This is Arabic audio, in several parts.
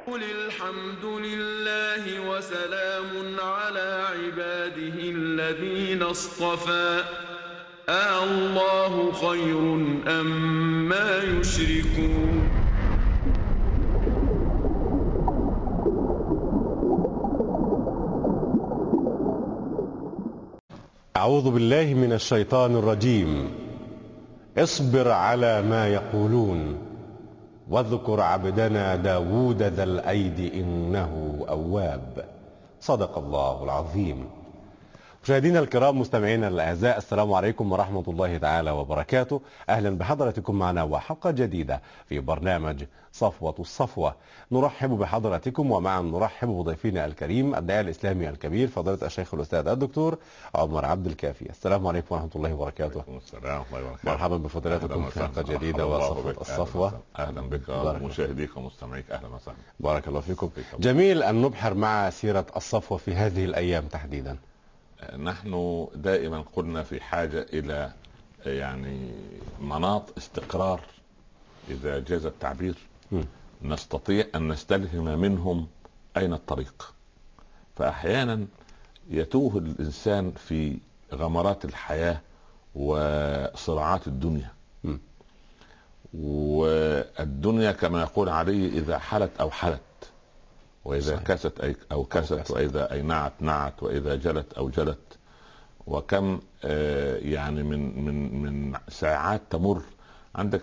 قل الحمد لله وسلام على عباده الذين اصطفى الله خير أما يشركون. أعوذ بالله من الشيطان الرجيم. اصبر على ما يقولون واذكر عبدنا داود ذا الأيد إنه أواب. صدق الله العظيم. مشاهدينا الكرام، مستمعينا الأعزاء، السلام عليكم ورحمة الله تعالى وبركاته. أهلا بحضراتكم معنا وحلقة جديدة في برنامج صفوة الصفوة. نرحب بحضراتكم ومعا نرحب بضيفنا الكريم الداعية الإسلامي الكبير فضيلة الشيخ الأستاذ الدكتور عمر عبد الكافي. السلام عليكم ورحمة الله وبركاته. وعليكم السلام ورحمة الله وبركاته. مرحبا بفضيلتكم في حلقة جديدة وصفوة الصفوة. أهلا بك ومشاهديك ومستمعيك، أهلا وسهلا. بارك الله فيكم. جميل أن نبحر مع سيرة الصفوة في هذه الأيام تحديدا. نحن دائما قلنا في حاجة إلى مناط استقرار، إذا جاز التعبير، نستطيع أن نستلهم منهم أين الطريق. فأحيانا يتوه الإنسان في غمرات الحياة وصراعات الدنيا، والدنيا كما يقول علي إذا حلت أو حلت، وإذا كست أو كست، وإذا أينعت نعت، وإذا جلت أو جلت. وكم من ساعات تمر عندك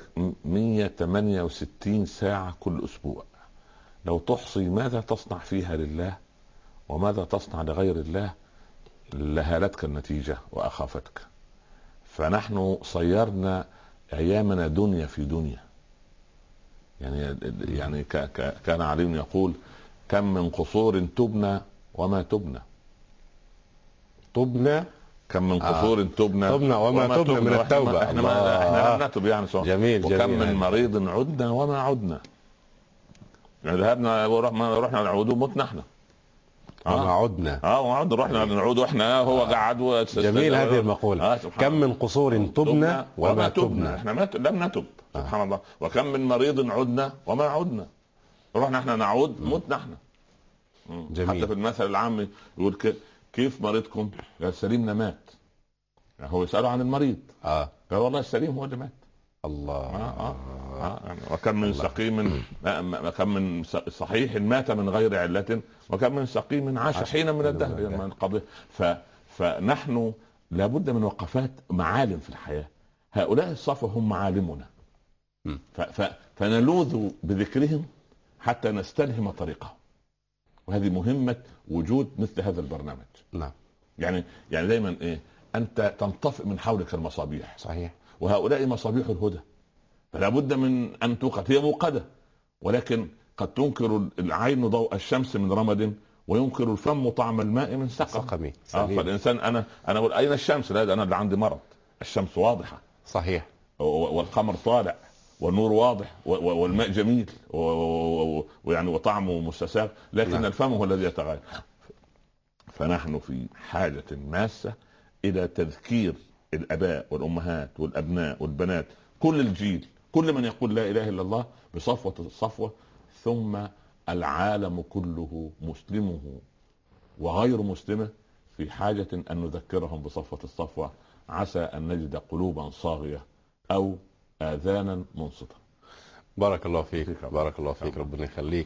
168 ساعة كل أسبوع. لو تحصي ماذا تصنع فيها لله وماذا تصنع لغير الله لهالتك النتيجة وأخافتك. فنحن صيرنا أيامنا دنيا في دنيا. كان علي يقول: كم من قصور تبنى وما تبنى. كم من قصور تبنى وما تبنى من التوبة. احنا لم نتب جميل. وكم من مريض عدنا وما عدنا. ذهبنا ورحنا نعود ومتنا احنا. وما عدنا. رحنا نعود واحنا هو قعد. جميل هذه المقولة. كم من قصور تبنى وما تبنى. احنا لم نتب. سبحان الله. وكم من مريض عدنا وما عدنا. رحنا احنا نعود متنا احنا. جميل. حتى في المثل العام يقول كيف مريضكم؟ قال: سليمنا مات. هو يسأله عن المريض. قال: والله السليم هو اللي مات. الله. وكم من سقيم، كم من صحيح مات من غير علة، وكم من سقيم عاش حين من الدهر من قبل. فنحن لابد من وقفات معالم في الحياة. هؤلاء الصفوة هم معالمنا، فنلوذ بذكرهم حتى نستلهم طريقهم. وهذه مهمة وجود مثل هذا البرنامج. نعم. يعني دايما أنت تنطفئ من حولك المصابيح. صحيح. وهؤلاء مصابيح الهدى، فلا بد من أن توقد. هي موقدة، ولكن قد تنكر العين ضوء الشمس من رمد، وينكر الفم طعم الماء من سقم. فالإنسان أنا أقول: أين الشمس؟ لا، أنا اللي عندي مرض. الشمس واضحة. صحيح. والقمر طالع والنور واضح والماء جميل وطعمه مستساغ، لكن نعم. الفم هو الذي يتغير. فنحن في حاجة ماسة إلى تذكير الآباء والأمهات والأبناء والبنات، كل الجيل، كل من يقول لا إله إلا الله، بصفوة الصفوة. ثم العالم كله، مسلمه وغير مسلمه، في حاجة أن نذكرهم بصفوة الصفوة، عسى أن نجد قلوبا صاغية أو آذانا منصتة. بارك الله فيك. بارك الله فيك. ربنا يخليك.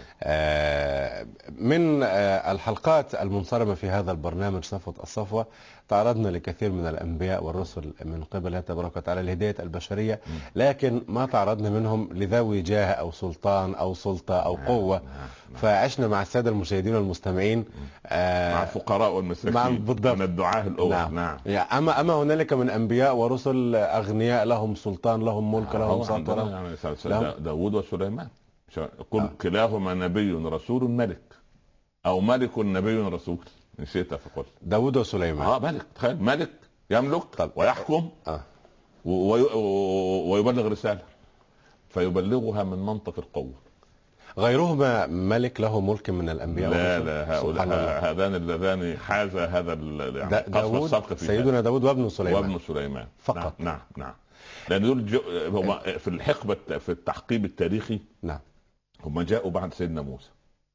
من الحلقات المنصرمة في هذا البرنامج صفوة الصفوة تعرضنا لكثير من الأنبياء والرسل من قبل الله تبارك وتعالى لهداية البشرية، لكن ما تعرضنا منهم لذوي جاه أو سلطان أو سلطة أو قوة. فعشنا مع السادة المشاهدين والمستمعين مع الفقراء والمساكين، من الدعاة الأول. نعم. أما هنالك من أنبياء ورسل أغنياء لهم سلطان، لهم ملك، لهم سلطة. داود وسليمان كلاهما نبي رسول ملك، أو ملك نبي رسول، نسيت فقلت. داود وسليمان. ملك. تخيل، ملك يملك ويحكم ويبلغ رسالة، فيبلغها من منطق القوة. غيرهما ملك له ملك من الأنبياء. لا، هؤلاء هذان اللذان حاز هذا داود، سيدنا داود وابن سليمان فقط. نعم. لأن دول هم في الحقبة، في التحقيب التاريخي. نعم. هم جاءوا بعد سيدنا موسى.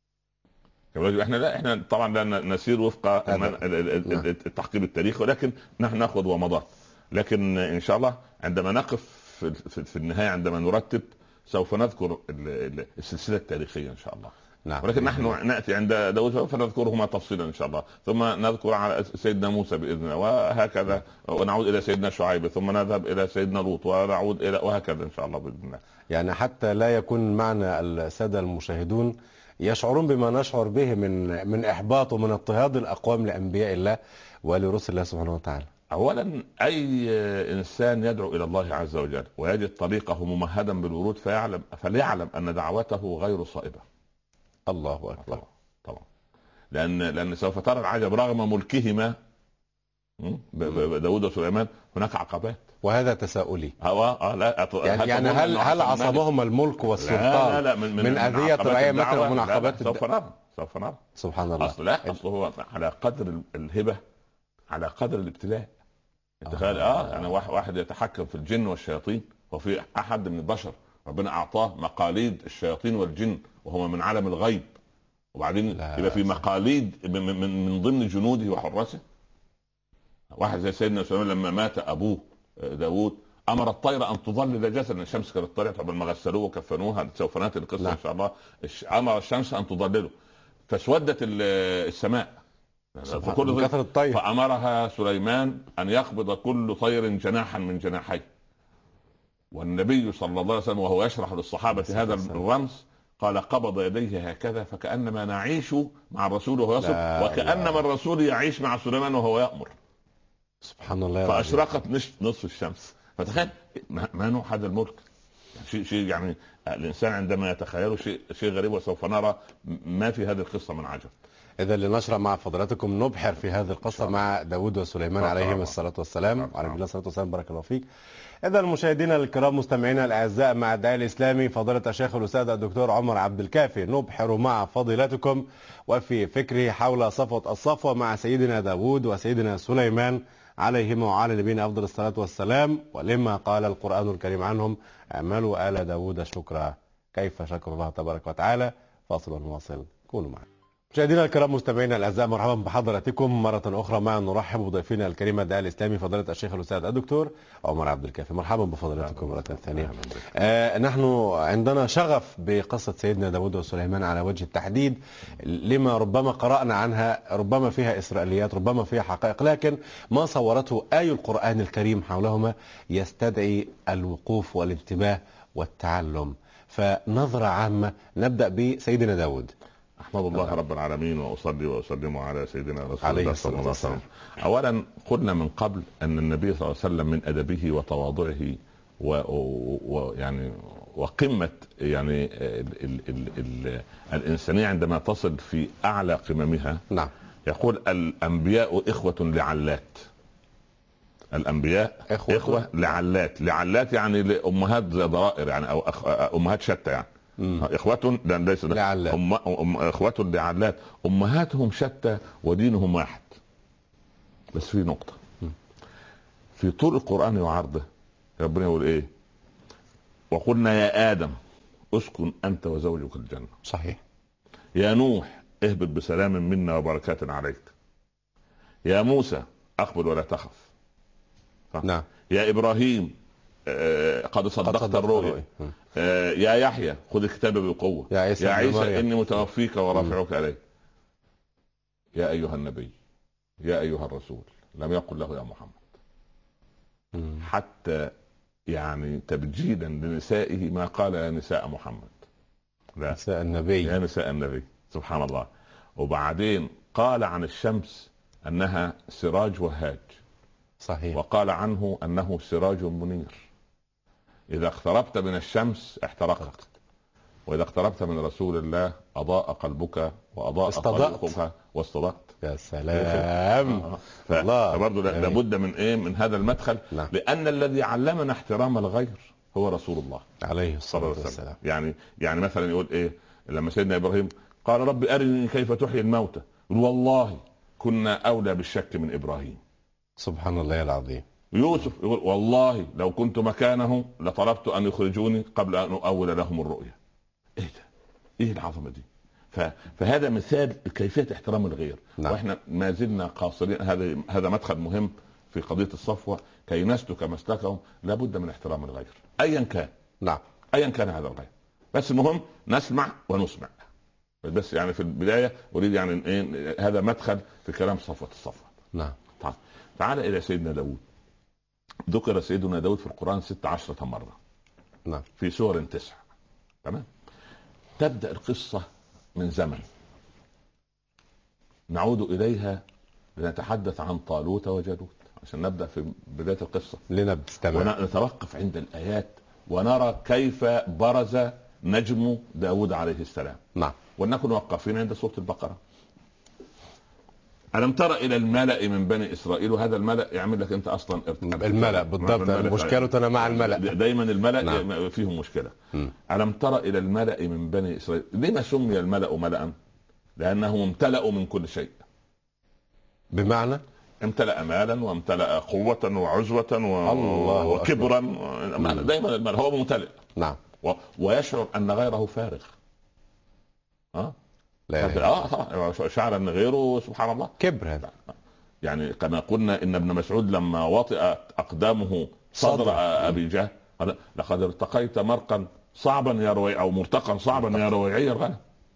احنا طبعا لا نسير وفق التحقيق التاريخي، ولكن نحن ناخذ ومضات. لكن ان شاء الله عندما نقف في النهايه، عندما نرتب سوف نذكر السلسله التاريخيه ان شاء الله. نعم. ولكن نحن ناتي عند داود فنذكرهما تفصيلا ان شاء الله، ثم نذكر على سيدنا موسى باذن الله، وهكذا، ونعود الى سيدنا شعيب، ثم نذهب الى سيدنا لوط، ونعود الى، وهكذا ان شاء الله باذن الله. يعني حتى لا يكون معنا الساده المشاهدون يشعرون بما نشعر به من احباط ومن اضطهاد الاقوام لانبياء الله ولرسل الله سبحانه وتعالى. اولا اي انسان يدعو الى الله عز وجل ويجد طريقه ممهدا بالورود فليعلم ان دعوته غير صائبه. الله اكبر. طبعا لان سوف ترى العجب رغم ملكهما داود وسليمان هناك عقبات. وهذا تساؤلي. لا يعني هل عصمهم الملك والسلطان لا من اذيه رعيه مثلا ومن عقبات؟ سوف نرى. سبحان الله. اصل هو على قدر الهبه على قدر الابتلاء. تخيل يعني واحد يتحكم في الجن والشياطين، وفي احد من البشر ربنا اعطاه مقاليد الشياطين والجن وهو من عالم الغيب، وبعدين يبقى في مقاليد من ضمن جنوده وحراسه. واحد زي سيدنا سليمان لما مات ابوه داود امر الطير ان تظلل جسدا، الشمس كانت طلعت قبل ما غسلوه وكفنوها، سوف ناتي القصه ان شاء الله. امر الشمس ان تظلله فاسودت السماء كل كثر الطير، فامرها سليمان ان يقبض كل طير جناحا من جناحيه. والنبي صلى الله عليه وسلم وهو يشرح للصحابه هذا الرمز قال قبض يديه هكذا فكانما نعيش مع الرسول وهو يصف، وكانما الرسول يعيش مع سليمان وهو يامر. سبحان الله. فاشرقت نصف الشمس. فتخيل ما نوع هذا الملك، شيء يعني الانسان عندما يتخيله شيء غريب، وسوف نرى ما في هذه القصه من عجب. إذا لنشرع مع فضلاتكم نبحر في هذه القصة مع داود وسليمان عليهم الصلاة والسلام. عليهم الصلاة والسلام. بارك الله فيك. إذا مشاهدينا الكرام مستمعينا الأعزاء، مع الداعية الإسلامي فضيلة الشيخ الأستاذ الدكتور عمر عبد الكافي نبحر مع فضيلتكم وفي فكره حول صفوة الصفوة مع سيدنا داود وسيدنا سليمان عليهما وعلى نبينا أفضل الصلاة والسلام، ولما قال القرآن الكريم عنهم اعملوا آل داود شكرا. كيف شكر الله تبارك وتعالى؟ فاصل ونواصل، كونوا معنا. مشاهدينا الكرام مستمعينا الاعزاء، مرحبا بحضراتكم مره اخرى. معنا نرحب بضيفنا الكريم الداعي الاسلامي فضيله الشيخ الاستاذ الدكتور عمر عبد الكافي. مرحبا بفضيلتكم مره ثانيه. نحن عندنا شغف بقصه سيدنا داود وسليمان على وجه التحديد، لما ربما قرانا عنها، ربما فيها اسرائيليات، ربما فيها حقائق، لكن ما صورته آي القرآن الكريم حولهما يستدعي الوقوف والانتباه والتعلم. فنظره عامه نبدا بسيدنا داود. احمد الله رب العالمين واصلي واسلم على سيدنا رسول الله صلى الله عليه وسلم. اولا قلنا من قبل ان النبي صلى الله عليه وسلم من ادبه وتواضعه ويعني وقمه يعني الانسانيه عندما تصل في اعلى قممها. نعم. يقول الانبياء اخوه لعلات. الانبياء اخوه لعلات يعني لامهات ضرائر يعني، او امهات شتى يعني. اخوة ليس اخوة لعلات، امهاتهم شتى ودينهم واحد. بس في نقطة في طول القرآن وعرضه ربنا يقول ايه؟ وقلنا يا آدم اسكن انت وزوجك الجنة. صحيح. يا نوح اهبط بسلام منا وبركات عليك. يا موسى اقبل ولا تخف. نعم. يا ابراهيم قد صدقت الرؤيا. يا يحيى خذ الكتاب بقوة. يا عيسى إني متوفيك ورافعك إلي. يا أيها النبي يا أيها الرسول، لم يقل له يا محمد. حتى يعني تبجيلا لنسائه ما قال يا نساء محمد، لا نساء النبي، يا نساء النبي. سبحان الله. وبعدين قال عن الشمس أنها سراج وهاج. صحيح. وقال عنه أنه سراج منير. إذا اقتربت من الشمس احترقت، وإذا اقتربت من رسول الله أضاء قلبك وأضاء قلبك واستضأت. يا سلام. فبرضه لابد من إيه؟ من هذا المدخل. نعم. لأن الذي علمنا احترام الغير هو رسول الله عليه الصلاة والسلام. يعني مثلا يقول إيه لما سيدنا إبراهيم قال رب أرني كيف تحيي الموتى، يقول والله كنا أولى بالشك من إبراهيم. سبحان الله العظيم. يوسف يقول والله لو كنت مكانه لطلبت ان يخرجوني قبل ان اؤول لهم الرؤيا. ايه ده؟ ايه العظمه دي؟ فهذا مثال كيفيه احترام الغير. نعم. واحنا ما زلنا قاصرين. هذا مدخل مهم في قضيه الصفوه. كي نسلك مسلكهم لابد من احترام الغير ايا كان. نعم. ايا كان هذا الغير، بس المهم نسمع ونسمع. بس يعني في البدايه اريد يعني إيه، هذا مدخل في كلام صفوه الصفوه. نعم. طيب تعال الى سيدنا داود. ذكر سيدنا داود في القرآن 16 مرة. نعم. في سور 9. تمام. تبدأ القصة من زمن نعود إليها لنتحدث عن طالوت وجالوت عشان نبدأ في بداية القصة. ونتوقف عند الآيات ونرى كيف برز نجم داود عليه السلام. نعم. ونكون واقفين عند سورة البقرة. ألم تر إلى الملأ من بني إسرائيل. وهذا الملأ يعمل لك أنت أصلا الملأ بالضبط. مشكلة أنا مع الملأ دايما الملأ. نعم. فيهم مشكلة. ألم تر إلى الملأ من بني إسرائيل. لما سمي الملأ ملأ؟ لأنه امتلأوا من كل شيء. بمعنى امتلأ مالا وامتلأ قوة وعزوة وكبرا. دايما الملأ هو ممتلئ. نعم. ويشعر أن غيره فارغ. شعر ان غيره سبحان الله كبر. هذا يعني كما قلنا ان ابن مسعود لما وطئ اقدامه صدر ابي جهل قال لقد ارتقيت مرقا صعبا يا روي او مرتقا صعبا يا رويعي الغنم.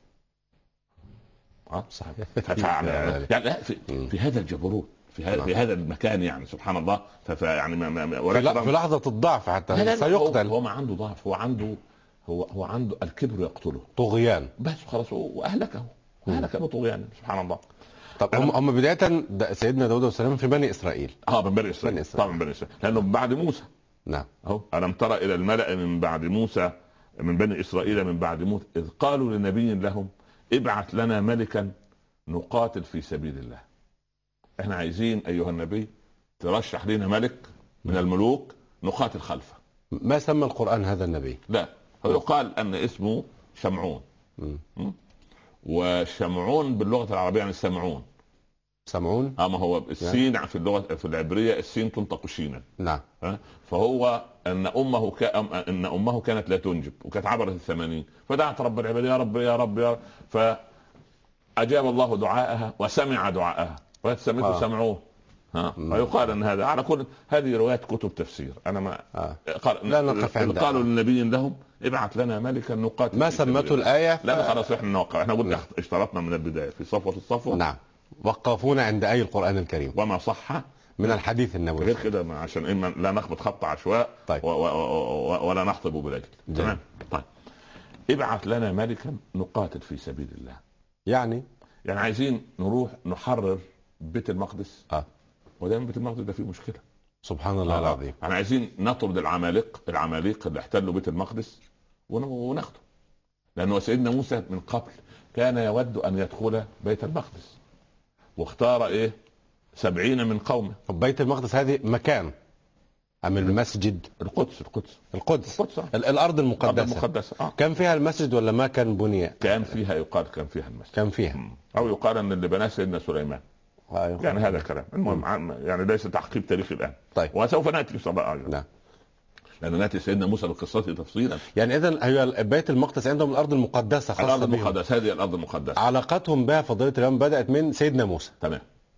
صحيح. يعني في هذا الجبروت في هذا المكان يعني سبحان الله. يعني في لحظة الضعف حتى سيقتل. هو ما عنده ضعف. هو عنده الكبر يقتله. طغيان بس خلاص. واهلكه طغيان سبحان الله. طب هم بداية سيدنا داود والسلام في بني اسرائيل. من بني اسرائيل. طبعا من بني اسرائيل لانه بعد موسى. نعم. الم تر الى الملأ من بعد موسى من بني اسرائيل من بعد موسى اذ قالوا لنبي لهم ابعث لنا ملكا نقاتل في سبيل الله. احنا عايزين ايها النبي ترشح لنا ملك من الملوك نقاتل خلفه. ما سمى القرآن هذا النبي؟ لا، يقال ان اسمه شمعون. وشمعون باللغه العربيه يعني سمعون. سمعون. ما هو السين يعني في اللغه في العبريه السين تنطق شينا. نعم. فهو ان امه كانت لا تنجب وكانت عبرت 80 فدعت رب العباد يا رب يا رب يا رب. فاجاب الله دعاءها وسمع دعاءها وسميته سمعون. ويقال ان هذا على كل هذه روايات كتب تفسير. انا ما لا نقف عندها. قالوا للنبي لهم ابعث لنا ملكا نقاتل. ما سمته الآية لا خلاص احنا نوقع. احنا قلنا اشترطنا من البداية في صفوة الصفوة. نعم. وقفونا عند أي القرآن الكريم وما صح من الحديث النبوي. غير كده عشان إما لا نخبط خط عشواء. طيب. ولا نخطب بلاجل. تمام. طيب ابعث لنا ملكا نقاتل في سبيل الله. يعني عايزين نروح نحرر بيت المقدس. ودايما بيت المقدس ده فيه مشكلة. سبحان الله العظيم. احنا عايزين نطرد العمالقة اللي احتلوا بيت المقدس وناخده. لأنه سيدنا موسى من قبل كان يود أن يدخل بيت المقدس واختار 70 من قومه. بيت المقدس هذه مكان أم المسجد؟ القدس. الأرض المقدسة. كان فيها المسجد ولا ما كان بني؟ كان فيها يقال كان فيها المسجد. كان فيها. أو يقال أن اللي بناه سيدنا سليمان. يعني هذا الكلام. المهم يعني ليس تحقيق تاريخي الآن. طيب. وسوف نأتي صباحا. نعم. لأن نأتي سيدنا موسى بقصته تفصيلا. يعني إذن هي بيت المقدس عندهم الأرض المقدسة خاصة. الأرض المقدسة هذه الأرض المقدسة. علاقتهم بها فضيلة الإمام بدأت من سيدنا موسى. تمام.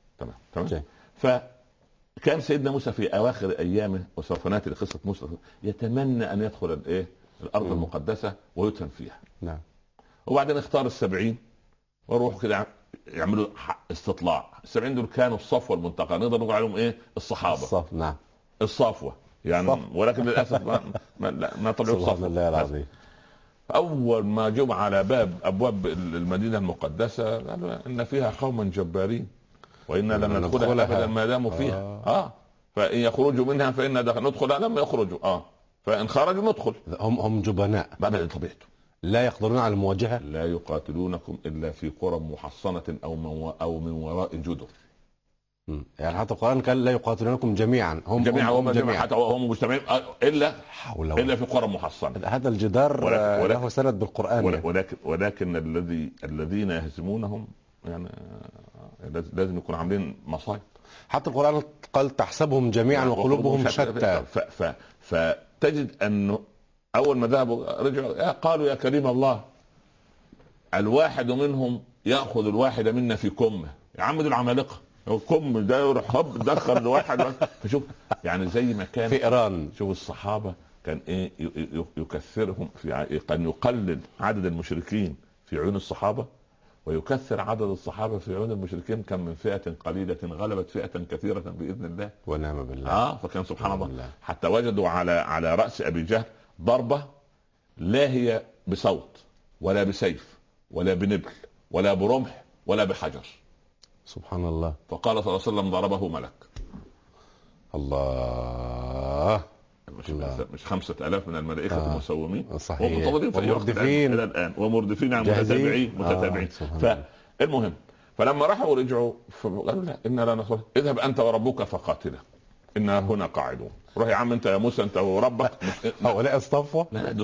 فكان سيدنا موسى في أواخر أيامه وسوف نأتي لقصة موسى يتمنى أن يدخل الأرض المقدسة ويدفن فيها. نعم. وبعدين اختار 70 وروحوا كده يعملوا استطلاع. 70 دول كانوا الصفوة المنتقى نقدر نقول عليهم الصحابة. نعم. الصفوة يعني. ولكن للاسف ما طلعوا سبحان الله العظيم. اول ما جم على ابواب المدينه المقدسه قالوا ان فيها قوما جبارين وانا لن ندخلها ابدا ما داموا فيها. فان يخرجوا منها فإنا ندخل لم يخرجوا. فان خرجوا ندخل. هم جبناء بعد طبيعته. لا يقدرون على المواجهه. لا يقاتلونكم الا في قرى محصنه او من وراء جدر. يعني حتى القرآن قال لا يقاتلونكم جميعا. هم جميعا حتى هم مجتمعين الا في قرى محصنه. هذا الجدار له سند بالقرآن. ولكن الذين يهزمونهم يعني لازم يكون عاملين مصايب. حتى القرآن قال تحسبهم جميعا وقلوبهم شتى. فتجد انه اول ما ذهبوا رجعوا قالوا يا كريم الله الواحد منهم ياخذ الواحد منا في كمه، يا عم دول عمالقه، الكم ده يروح هب دخل الواحد. فشوف يعني زي ما كان في ايران. شوف الصحابه كان ايه يكثرهم في، كان يقلل عدد المشركين في عيون الصحابه، ويكثر عدد الصحابه في عيون المشركين. كم من فئه قليله غلبت فئه كثيره باذن الله. ونعم بالله. فكان سبحان الله حتى وجدوا على راس ابي جهل ضربه لا هي بصوت ولا بسيف ولا بنبل ولا برمح ولا بحجر. سبحان الله. فقال صلى الله عليه وسلم ضربه ملك. الله. مش 5000 من الملائكة المسومين صحيح ومردفين إلى الآن ومردفين عن متتابعين. فالمهم فلما راحوا ورجعوا فقالوا لا إنا لا نصر، اذهب أنت وربك فقاتلا إنا هنا قاعدون. روح يا عم أنت يا موسى أنت وربك. هؤلاء اصطفوا. لا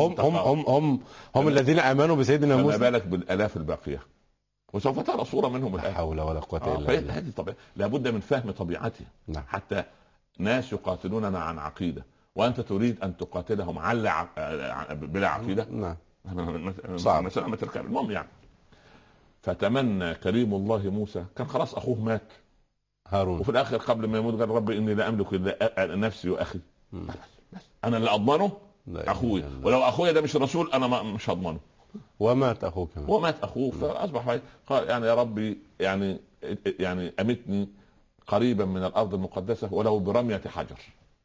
هم الذين آمنوا بسيدنا موسى. فما بالك بالآلاف الباقية، وسوف ترى صورة منهم الآن. لا حول ولا قوة إلا بالله. هذه طبيعة، لابد من فهم طبيعتها. نعم. حتى ناس يقاتلوننا عن عقيدة وأنت تريد أن تقاتلهم بلا عقيدة. نعم. مثلا ما تركب. المهم يعني فتمنى كريم الله موسى، كان خلاص أخوه مات هارون، وفي الآخر قبل ما يموت قال ربي إني لا أملك إلا نفسي وأخي. بس أنا اللي أضمنه أخوي، ولو أخويا ده مش رسول أنا مش هضمنه. ومات أخوه كمان. ومات أخوه فأصبح قال يعني يا ربي يعني أمتني قريبا من الأرض المقدسة ولو برمية حجر.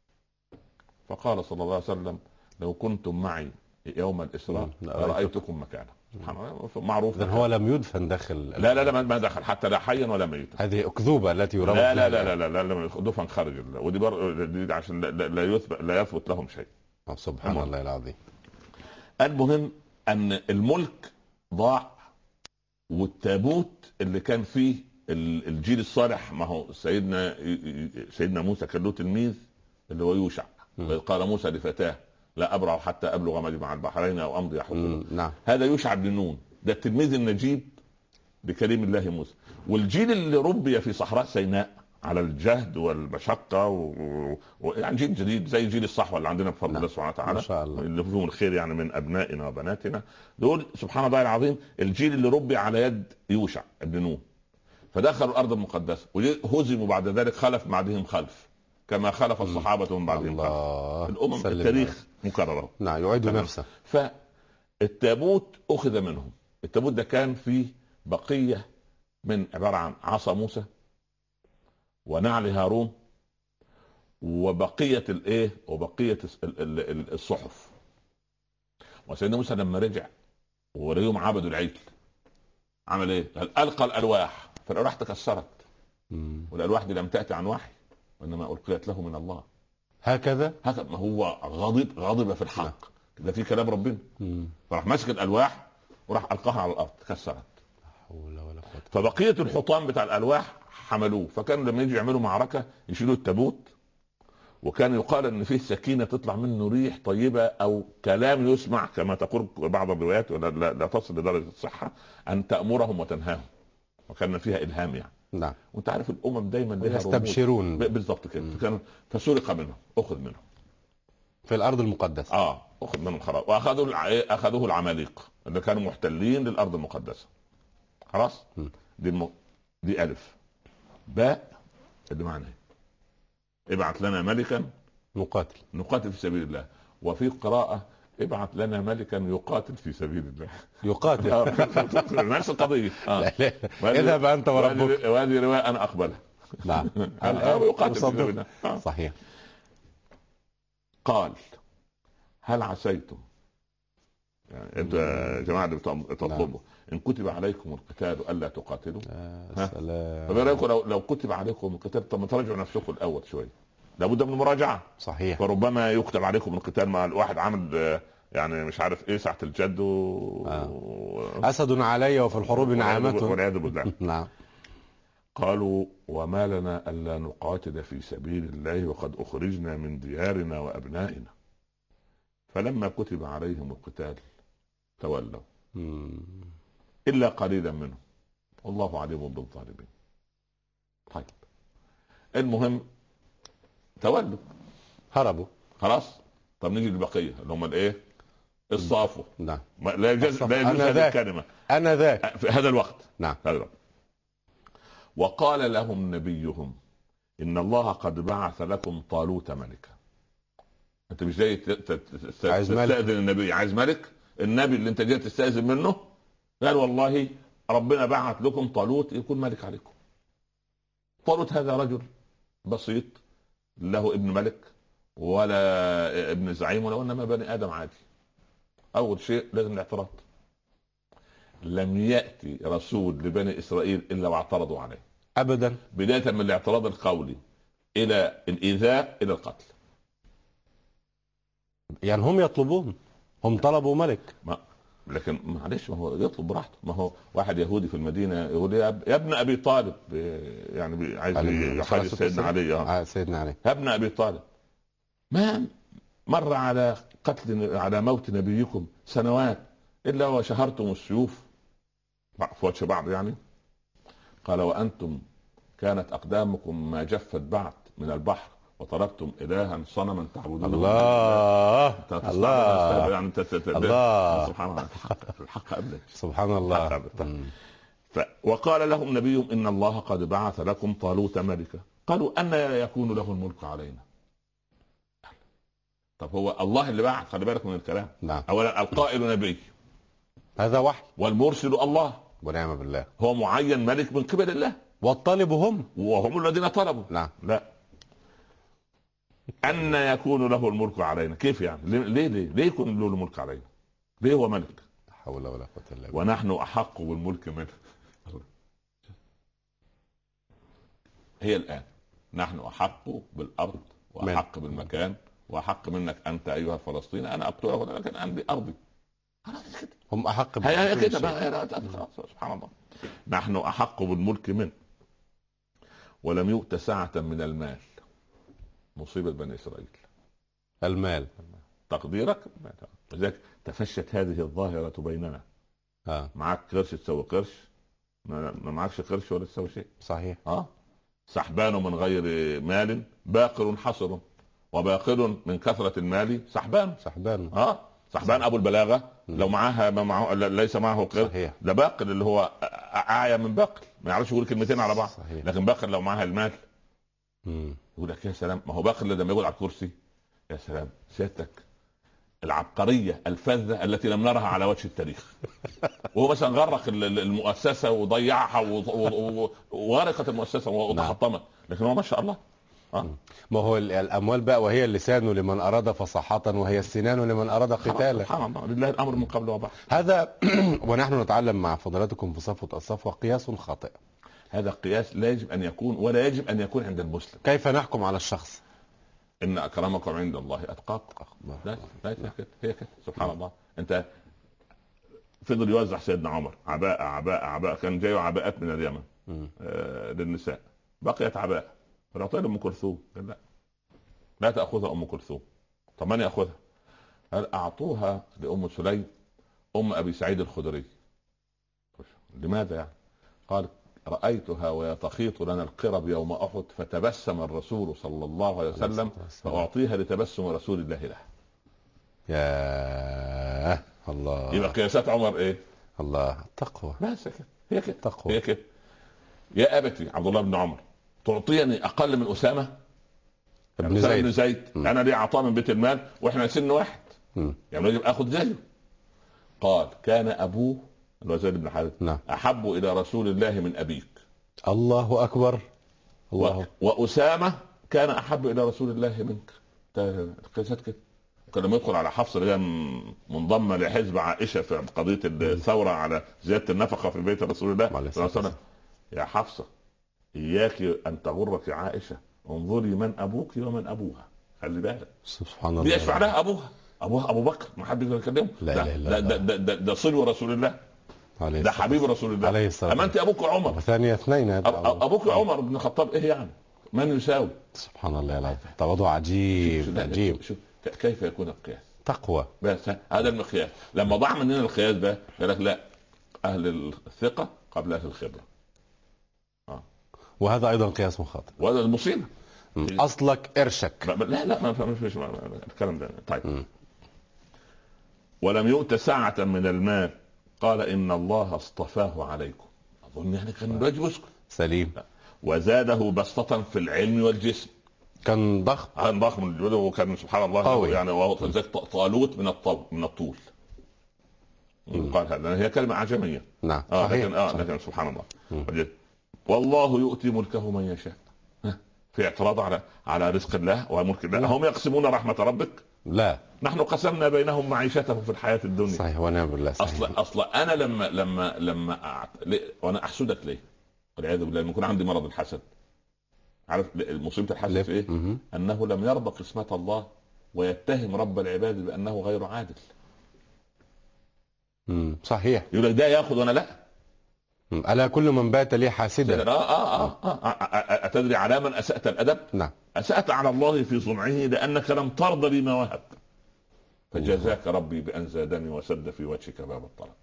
فقال صلى الله عليه وسلم لو كنتم معي يوم الإسراء لرأيتكم مكانه. سبحان الله معروف. إذن هو لم يدفن داخل. لا ما دخل حتى لا حيا ولا ميتا. هذه أكذوبة التي يرون. لا دفن خارج الله، ودي عشان لا يثبت لهم شيء. سبحان الله العظيم. المهم أن الملك ضاع، والتابوت اللي كان فيه الجيل الصالح، ما هو سيدنا موسى كان له تلميذ اللي هو يوشع. قال موسى لفتاه لا أبرع حتى أبلغ مجمع البحرين أو أمضي حقوقه. نعم. هذا يوشع بن نون، ده التلميذ النجيب بكلام الله موسى. والجيل اللي ربي في صحراء سيناء على الجهد والمشقة يعني جيل جديد زي جيل الصحوة اللي عندنا بفضل الله سبحانه وتعالى، ما شاء الله، اللي فيهم الخير يعني من أبنائنا وبناتنا دول. سبحان الله العظيم الجيل اللي ربي على يد يوشع بن نون، فدخلوا الأرض المقدسة وهزموا بعد ذلك خلف بعدهم خلف كما خلف الصحابة من بعدهم خلف. الأمم التاريخ مكرر. نعم يعيد نفسه. فالتابوت أخذ منهم. التابوت ده كان فيه بقية من عبارة عن عصا موسى ونعل هارون وبقية الصحف. وسيدنا موسى لما رجع وريهم عبدوا العجل عمل ايه؟ قال ألقى الألواح، فالألواح تكسرت. والألواح دي لم تأتي عن وحي وإنما ألقيت له من الله. هكذا ما هو غضب في الحق. ده في كلام ربنا. فراح ماسك الألواح وراح ألقاها على الأرض تكسرت. فبقية الحطام بتاع الألواح حملوه. فكان لما يجي يعملوا معركة يشيلوا التابوت، وكان يقال ان فيه سكينة تطلع منه ريح طيبة او كلام يسمع كما تقول بعض الروايات ولا لا تصل لدرجة الصحة ان تأمرهم وتنهاهم، وكان فيها الهام يعني. نعم. وانت عارف الامم دايما لها يستبشرون بالضبط كده. كان فسرق منهم، اخذ منهم في الارض المقدسة. اخذ منهم خلاص. واخذوه العماليق اللي كانوا محتلين للارض المقدسة. خلاص. دي الف. باء اللي معناه ابعث لنا ملكا نقاتل في سبيل الله. وفي قراءة ابعث لنا ملكا يقاتل في سبيل الله. يقاتل نفس القضية. اذهب انت وربك. وهذه رواية انا اقبلها. نعم. يقاتل في سبيل الله. صحيح. قال هل عسيتم يعني انتوا يا جماعة اللي بتطلبوا ان كتب عليكم القتال الا تقاتلوا. سلام. فما رايكم لو كتب عليكم القتال؟ طب ما تراجعوا نفسكم الاول شويه، لابد من المراجعه. صحيح. فربما يكتب عليكم القتال مع الواحد عامل يعني مش عارف ايه ساعه الجد اسد علي وفي الحروب نعامه والعياذ بالله. نعم. قالوا وما لنا الا نقاتل في سبيل الله وقد اخرجنا من ديارنا وابنائنا. فلما كتب عليهم القتال تولوا إلا قليلا منهم والله عليم بالظالمين. طيب المهم تولوا هربوا خلاص. طب نيجي للبقية اللي هم الايه؟ الصافو. نعم. لا يجوز هذه الكلمة أنا ذاك في هذا الوقت. نعم. هذا الوقت. وقال لهم نبيهم إن الله قد بعث لكم طالوت ملكا. أنت مش جاي تستأذن النبي، عايز ملك. النبي اللي أنت جاي تستأذن منه قال والله ربنا بعث لكم طالوت يكون ملك عليكم. طالوت هذا رجل بسيط، له ابن ملك ولا ابن زعيم ولا انما بني ادم عادي. اول شيء لازم الاعتراض. لم ياتي رسول لبني اسرائيل الا واعترضوا عليه ابدا، بدايه من الاعتراض القولي الى الايذاء الى القتل. يعني هم يطلبون، هم طلبوا ملك. لكن معلش، ما هو يطلب براحته. ما هو واحد يهودي في المدينه يقول يا ابن ابي طالب، يعني عايز يحاجز سيدنا علي. سيدنا علي يا ابن ابي طالب، ما مر على قتل على موت نبيكم سنوات الا وشهرتم السيوف في وجه بعض يعني. قال وانتم كانت اقدامكم ما جفت بعد من البحر وطلبتم الها صنما تعبدونه. الله الله يعني الله سبحان الله. الحق ابدا سبحان الله. وقال لهم نبيهم ان الله قد بعث لكم طالوت ملكا. قالوا ان يكون له الملك علينا. طب هو الله اللي بعث، خلي بالك من الكلام. نعم. اولا القائل نبي، هذا وحي، والمرسل الله ونعم بالله، هو معين ملك من قبل الله، والطالب هم وهم الذين طلبوا. نعم. لا، أن يكون له الملك علينا. كيف يعني؟ ليه يكون له الملك علينا؟ ليه هو ملك؟ لا حول ولا قوة الا بالله. ونحن أحق بالملك منه. هي الآن نحن أحق بالأرض وأحق بالمكان وأحق منك أنت أيها الفلسطيني. أنا أقتلك لكن عندي أرضي. هم أحق هي كده بقى. سبحان الله. نحن أحق بالملك منه ولم يؤت سعة من المال. مصيبة بني إسرائيل المال. تقديرك. لذلك تفشت هذه الظاهرة بيننا. معك قرش تسوي قرش، ما معكش قرش ولا تسوي شيء. صحيح. سحبان من غير مال باقر حصر، وباقر من كثرة المال سحبان. سحبان أبو البلاغة لو معاها ما معه ليس معه قرش. ده باقر اللي هو آية من باقر ما يعرفش يقول كلمتين على بعض. صحيح. لكن باقر لو معاها المال يقول لك يا سلام. ما هو باقر لما يقعد على الكرسي يا سلام سيادتك العبقرية الفذة التي لم نرها على وجه التاريخ. وهو مثلا غرق المؤسسة وضيعها وغرقت المؤسسة وتحطمت، لكن هو ما شاء الله. ما هو الأموال بقى وهي اللسان لمن أراد فصاحة وهي السنان لمن أراد قتالا. سبحان الله، لله الأمر من قبل وبعد. هذا ونحن نتعلم مع فضلاتكم في صفوة الصفوة قياس خاطئ. هذا قياس لا يجب أن يكون ولا يجب أن يكون عند المسلم. كيف نحكم على الشخص؟ إن أكرمكم عند الله أتقاكم. لا هي كده. سبحان الله. أنت فضل يوزع سيدنا عمر عباء كان جايه عباءات من اليمن للنساء، بقيت عباء فأعطيها لأم كلثوم. قال لا تأخذها أم كلثوم. طب من يأخذها؟ قال أعطوها لأم سليم أم أبي سعيد الخدري. لماذا يعني؟ قال رأيتها وهي تخيط لنا القرب يوم أحد فتبسم الرسول صلى الله عليه وسلم فأعطيها لتبسم رسول الله له. يا الله. يبقى قياسات عمر إيه؟ الله تقوى. بس كده. هي كده تقوى. هي كده. يا أبتي عبد الله بن عمر تعطيني أقل من أسامة بن زيد. أنا لي عطاء من بيت المال وإحنا سن واحد يعني يجب أخذ زيه. قال كان أبوه زيد بن حارثة أحب إلى رسول الله من أبيك. الله أكبر. الله. وأسامة كان أحب إلى رسول الله منك. قياسات كده. كان لما يدخل على حفصة اللي هي منضمة لحزب عائشة في قضية الثورة على زيادة النفقة في بيت رسول الله صلى الله عليه وسلم، يا حفصة إياك أن تغرك عائشة، انظري من أبوك ومن أبوها. خلي بالك. سبحان الله. بيشفع لها أبوها أبو بكر، ما حد يقدر يكلمه. لا ده صلو رسول الله، ده حبيب رسول الله عليه الصلاة. أما أنت أبوك عمر ثانية اثنين. أبوك عمر بن الخطاب إيه يعني؟ من يساوي؟ سبحان الله العظيم. تواضع عجيب عجيب. شوف كيف يكون القياس؟ تقوى. بس هذا المقياس. لما ضاع مننا القياس ده قال لك لا، أهل الثقة قبل أهل الخبرة. وهذا أيضا قياس خاطئ. وهذا المصيبة. أصلك قرشك. لا ما فيش الكلام ده. طيب ولم يؤت سعة من المال قال إن الله اصطفاه عليكم. أظن يعني كان الرجل يسكت. سليم. وزاده بسطة في العلم والجسم. كان ضخم. كان ضخم وكان سبحان الله قوي. يعني وهو طالوت من الطول. قال هذا هي كلمة أعجمية. نعم صحيح. لكن سبحان الله. والله يؤتي ملكه من يشاء. في اعتراض على رزق الله وملك الله. هم يقسمون رحمة ربك؟ لا، نحن قسمنا بينهم معيشتهم في الحياة الدنيا. صحيح ونعم بالله. اصلا انا لما وانا احسدك ليه؟ والعياذ بالله، لما يكون عندي مرض الحسد. عارف مصيبة الحسد في ايه؟ انه لم يرضى قسمة الله ويتهم رب العباد بانه غير عادل. صحيح. يقول لك ده ياخذ وانا لا. ألا كل من بات لي حاسدا. أتدري على من أسأت الأدب؟ نعم. أسأت على الله في صنعه لأنك لم ترضى بما وهب. فجزاك ربي بأن زادني وسد في وجهك باب الطلب.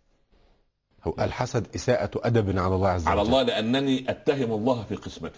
هو الحسد إساءة أدب على الله عز وجل. على الله لأنني أتهم الله في قسمته.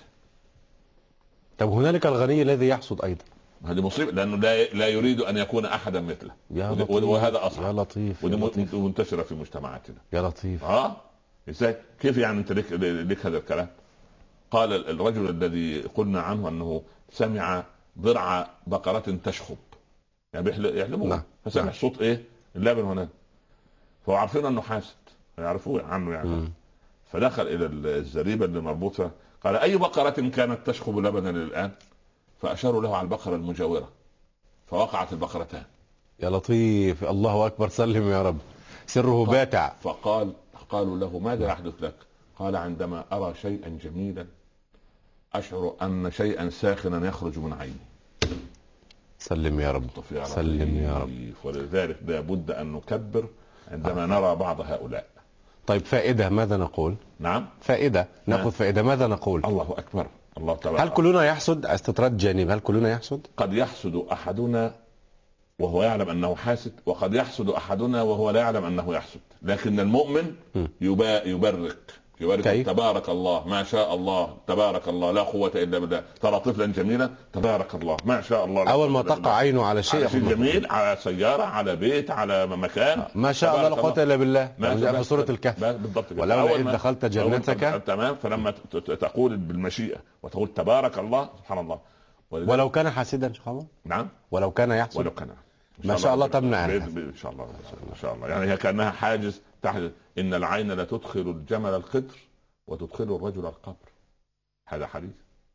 طب هنالك الغني الذي يحسد أيضا. هذه مصيبة لأنه لا يريد أن يكون أحدا مثله. وهذا أصعب. يا لطيف. ودي منتشرة في مجتمعاتنا. يا لطيف. ازاي؟ كيف يعني انت لك هذا الكلام؟ قال الرجل الذي قلنا عنه انه سمع ضرع بقرة تشخب، يعني يحلمون. نعم. فسمع صوت ايه؟ اللبن هنا. فهو عارفين انه حاسد، يعرفوه عنه يعني. فدخل الى الزريبة اللي مربوطة، قال اي بقرة كانت تشخب لبنا الان؟ فاشاروا له على البقرة المجاورة، فوقعت البقرتان. يا لطيف. الله اكبر. سلم يا رب. سره باتع. قالوا له ماذا يحدث لك؟ قال عندما أرى شيئا جميلا أشعر أن شيئا ساخنا يخرج من عيني. سلم يا رب. سلم يا رب. ولذلك لابد أن نكبر عندما نرى بعض هؤلاء. طيب فائدة ماذا نقول؟ نعم فائدة نأخذ فائدة ماذا نقول؟ الله أكبر. الله تعالى. هل كلنا يحسد؟ استطراد جانب، هل كلنا يحسد؟ قد يحسد أحدنا وهو يعلم أنه حاسد، وقد يحسد أحدنا وهو لا يعلم أنه يحسد. لكن المؤمن يبرك تبارك الله ما شاء الله تبارك الله لا قوة إلا بالله. ترى طفلا جميلا تبارك الله ما شاء الله. أول ما تقع عينه على شيء جميل، على سيارة، على بيت، على مكان، ما شاء الله لا قوة إلا بالله. في سورة الكهف بالضبط كده. ولولا إذ دخلت جنتك. تمام. فلما تقول بالمشيئة وتقول تبارك الله سبحان الله. ولو كان حاسدا. نعم. ولو كان يحسد. ولو كان ما شاء الله تمنع ان شاء الله. ان شاء الله يعني هي كانها حاجز تحت. ان العين لا تدخل الجمل القدر وتدخل الرجل القبر. هذا حديث.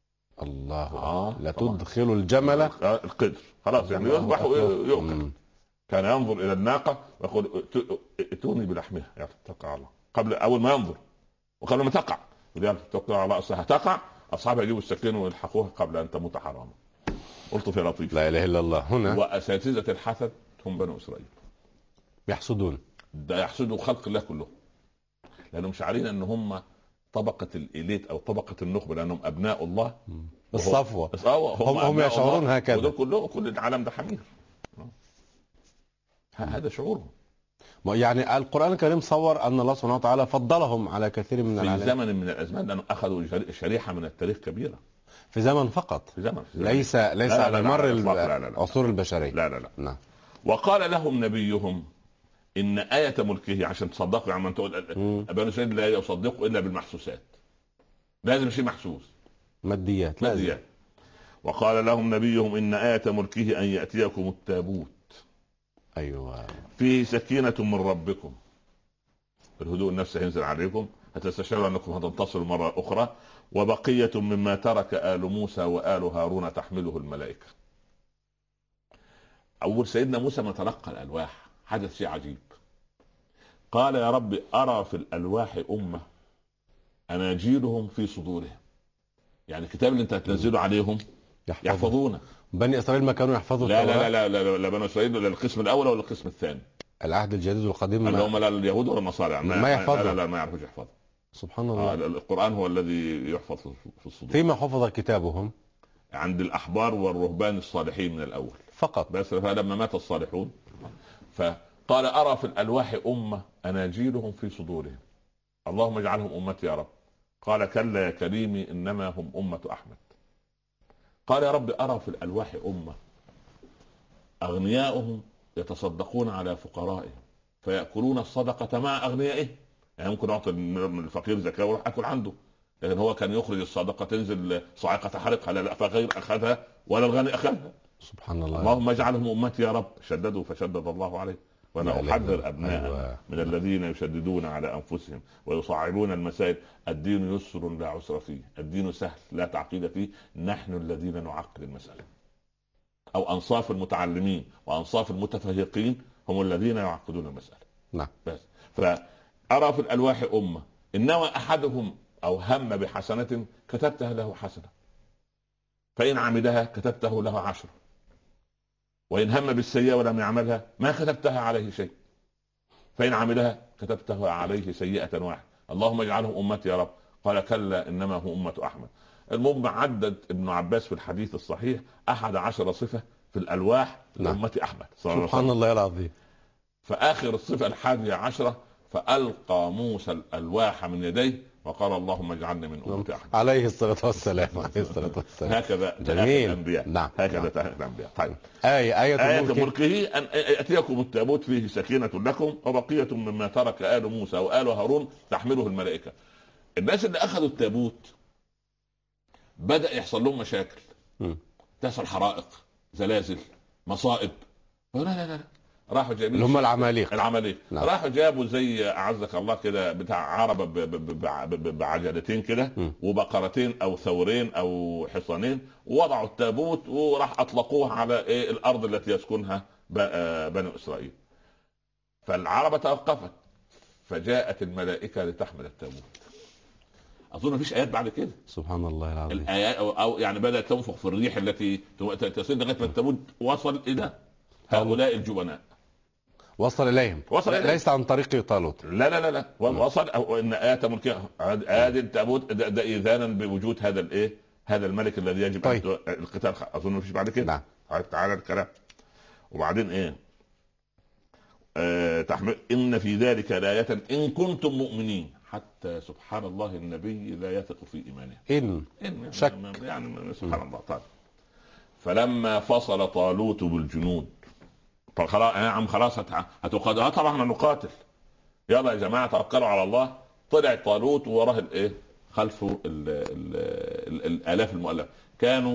الله. لا تدخل الجمل القدر. خلاص يعني يذبح ويؤكل. كان ينظر الى الناقه ويقول ائتوني بلحمها تقع الله. قبل اول ما ينظر وقبل ما تقع يقول توكل على راسها تقع. اصحابها يجيبوا السكين ويلحقوها قبل ان تموت حراما. قلت في لطيف. لا اله الا الله. هنا واساتذه الحسد هم بنو اسرائيل. يحسدون. ده يحسدوا خلق الله كلهم لانهم مش عارفين ان هم طبقه الاليت او طبقه النخبه لانهم ابناء الله الصفوه. هم يشعرون هكذا. ودول كلهم كل العالم ده حمير. هذا شعورهم. يعني القرآن الكريم صور أن الله سبحانه وتعالى فضلهم على كثير من العالم في زمن من الأزمان لأنهم أخذوا شريحة من التاريخ كبيرة. في زمن فقط. في زمن. ليس على مر العصور البشرية. لا. وقال لهم نبيهم إن آية ملكه عشان تصدقوا عم تقول بنو إسرائيل لا يصدقوا إلا بالمحسوسات. لازم شيء محسوس. ماديات. وقال لهم نبيهم إن آية ملكه أن يأتيكم التابوت. أيوة. فيه سكينة من ربكم. الهدوء النفسي هينزل عليكم. هتستشعروا أنكم هتنتصروا مرة أخرى. وبقية مما ترك آل موسى وآل هارون تحمله الملائكة. أول سيدنا موسى ما تلقى الألواح حدث شيء عجيب. قال يا رب أرى في الألواح أمة أناجيلهم في صدورهم. يعني الكتاب اللي أنت هتنزله عليهم يحفظونه. بني إسرائيل ما كانوا يحفظوا. لا بني إسرائيل ولا القسم الأول ولا القسم الثاني. العهد الجديد والقديم اللي هم لا اليهود ولا النصارى يعني ما يحفظوا. لا ما يعرفوش يحفظوا. سبحان الله. القرآن هو الذي يحفظ في الصدور. فيما حفظ كتابهم عند الأحبار والرهبان الصالحين من الأول فقط. بس فلما مات الصالحون فقال أرى في الألواح أمة أناجيلهم في صدورهم. اللهم اجعلهم أمتي يا رب. قال كلا يا كريمي إنما هم أمة أحمد. قال يا رب أرى في الألواح أمة أغنياؤهم يتصدقون على فقرائهم فيأكلون الصدقة مع أغنيائهم. يعني ممكن أعطي الفقير زكاة ويروح أكل عنده، لكن هو كان يخرج الصدقة تنزل صاعقة حرقها، لا فغير أخذها ولا الغني أخذها. سبحان الله. اللهم اجعلهم أمتي يا رب. شددوا فشدد الله عليه. وانا احذر ابناء أيوة. من الذين يشددون على انفسهم ويصعبون المسائل. الدين يسر لا عسر فيه، الدين سهل لا تعقيد فيه. نحن الذين نعقد المسألة، او انصاف المتعلمين وانصاف المتفهقين هم الذين يعقدون المسألة. نعم. بس فأرى في الألواح أمة إنما أحدهم أو هم بحسنة كتبتها له حسنة، فإن عملها كتبته له 10، وإن هم بالسيئة ولم يعملها ما كتبتها عليه شيء، فإن عملها كتبته عليه سيئة واحدة. اللهم اجعلهم أمتي يا رب. قال كلا إنما هو أمة أحمد. المهم عدد ابن عباس في الحديث الصحيح 11 صفة في الألواح لأمة أحمد. سبحان الله العظيم. فآخر الصفة 11 فألقى موسى الألواح من يديه وقال اللهم اجعلني من أمة أحمد عليه الصلاة والسلام. عليه الصلاة والسلام. هكذا جميل. الأنبياء. نعم. هكذا الأنبياء. طيب. آية ملكه أن يأتيكم التابوت فيه سكينة لكم وبقية مما ترك آل موسى وآل هارون تحمله الملائكة. الناس اللي أخذوا التابوت بدأ يحصل لهم مشاكل، تحصل حرائق، زلازل، مصائب. لا لا لا راحوا جايبين اللي هم العماليق. نعم. راحوا جابوا زي اعزك الله كده بتاع عربه بعجلتين كده وبقرتين او ثورين او حصانين، ووضعوا التابوت وراح اطلقوه على ايه الارض التي يسكنها بني اسرائيل. فالعربه توقفت فجاءت الملائكه لتحمل التابوت. اظن مفيش ايات بعد كده. سبحان الله العظيم. الايات او يعني بدات تنفخ في الريح التي تصل لغايه ما التابوت وصل الى هؤلاء الجبناء. وصل إليهم. ليس عن طريق طالوت. لا وصل أو ان آيات ملكها هذا التابوت ده اذانا بوجود هذا الايه هذا الملك الذي يجب طيب. القتال. اظن مفيش بعد كده. نعم. تعالى الكلام. وبعدين ايه تحمل ان في ذلك لآية ان كنتم مؤمنين. حتى سبحان الله النبي لا يثق في ايمانه إن شك يعني سبحان الله. طيب. فلما فصل طالوت بالجنود فخلاص يا عم خلاص هتقاتل. طبعا هنقاتل، يلا يا جماعه توكلوا على الله. طلع طالوت ووراه الايه خلفه الالاف المؤلفه كانوا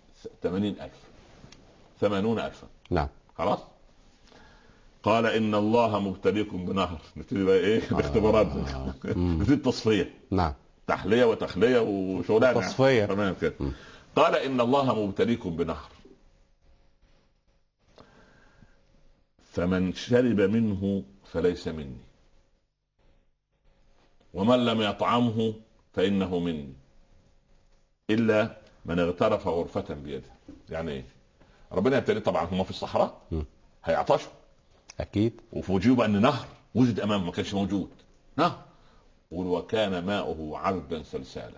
80,000. نعم. خلاص. قال ان الله مبتليكم بنهر. نبتدي بقى ايه الاختبارات نبتدي التصفيه. نعم. تحليه وتخليه وشغلانه تصفيه. تمام كده. قال ان الله مبتليكم بنهر فمن شرب منه فليس مني ومن لم يطعمه فإنه مني إلا من اغترف غرفة بيده. يعني إيه؟ ربنا يبتلي. طبعا هم في الصحراء هيعطشوا أكيد، وفوجئوا بأن نهر وجد أمامهم ما كانش موجود. نهر وكان ماؤه عذبا سلسالا.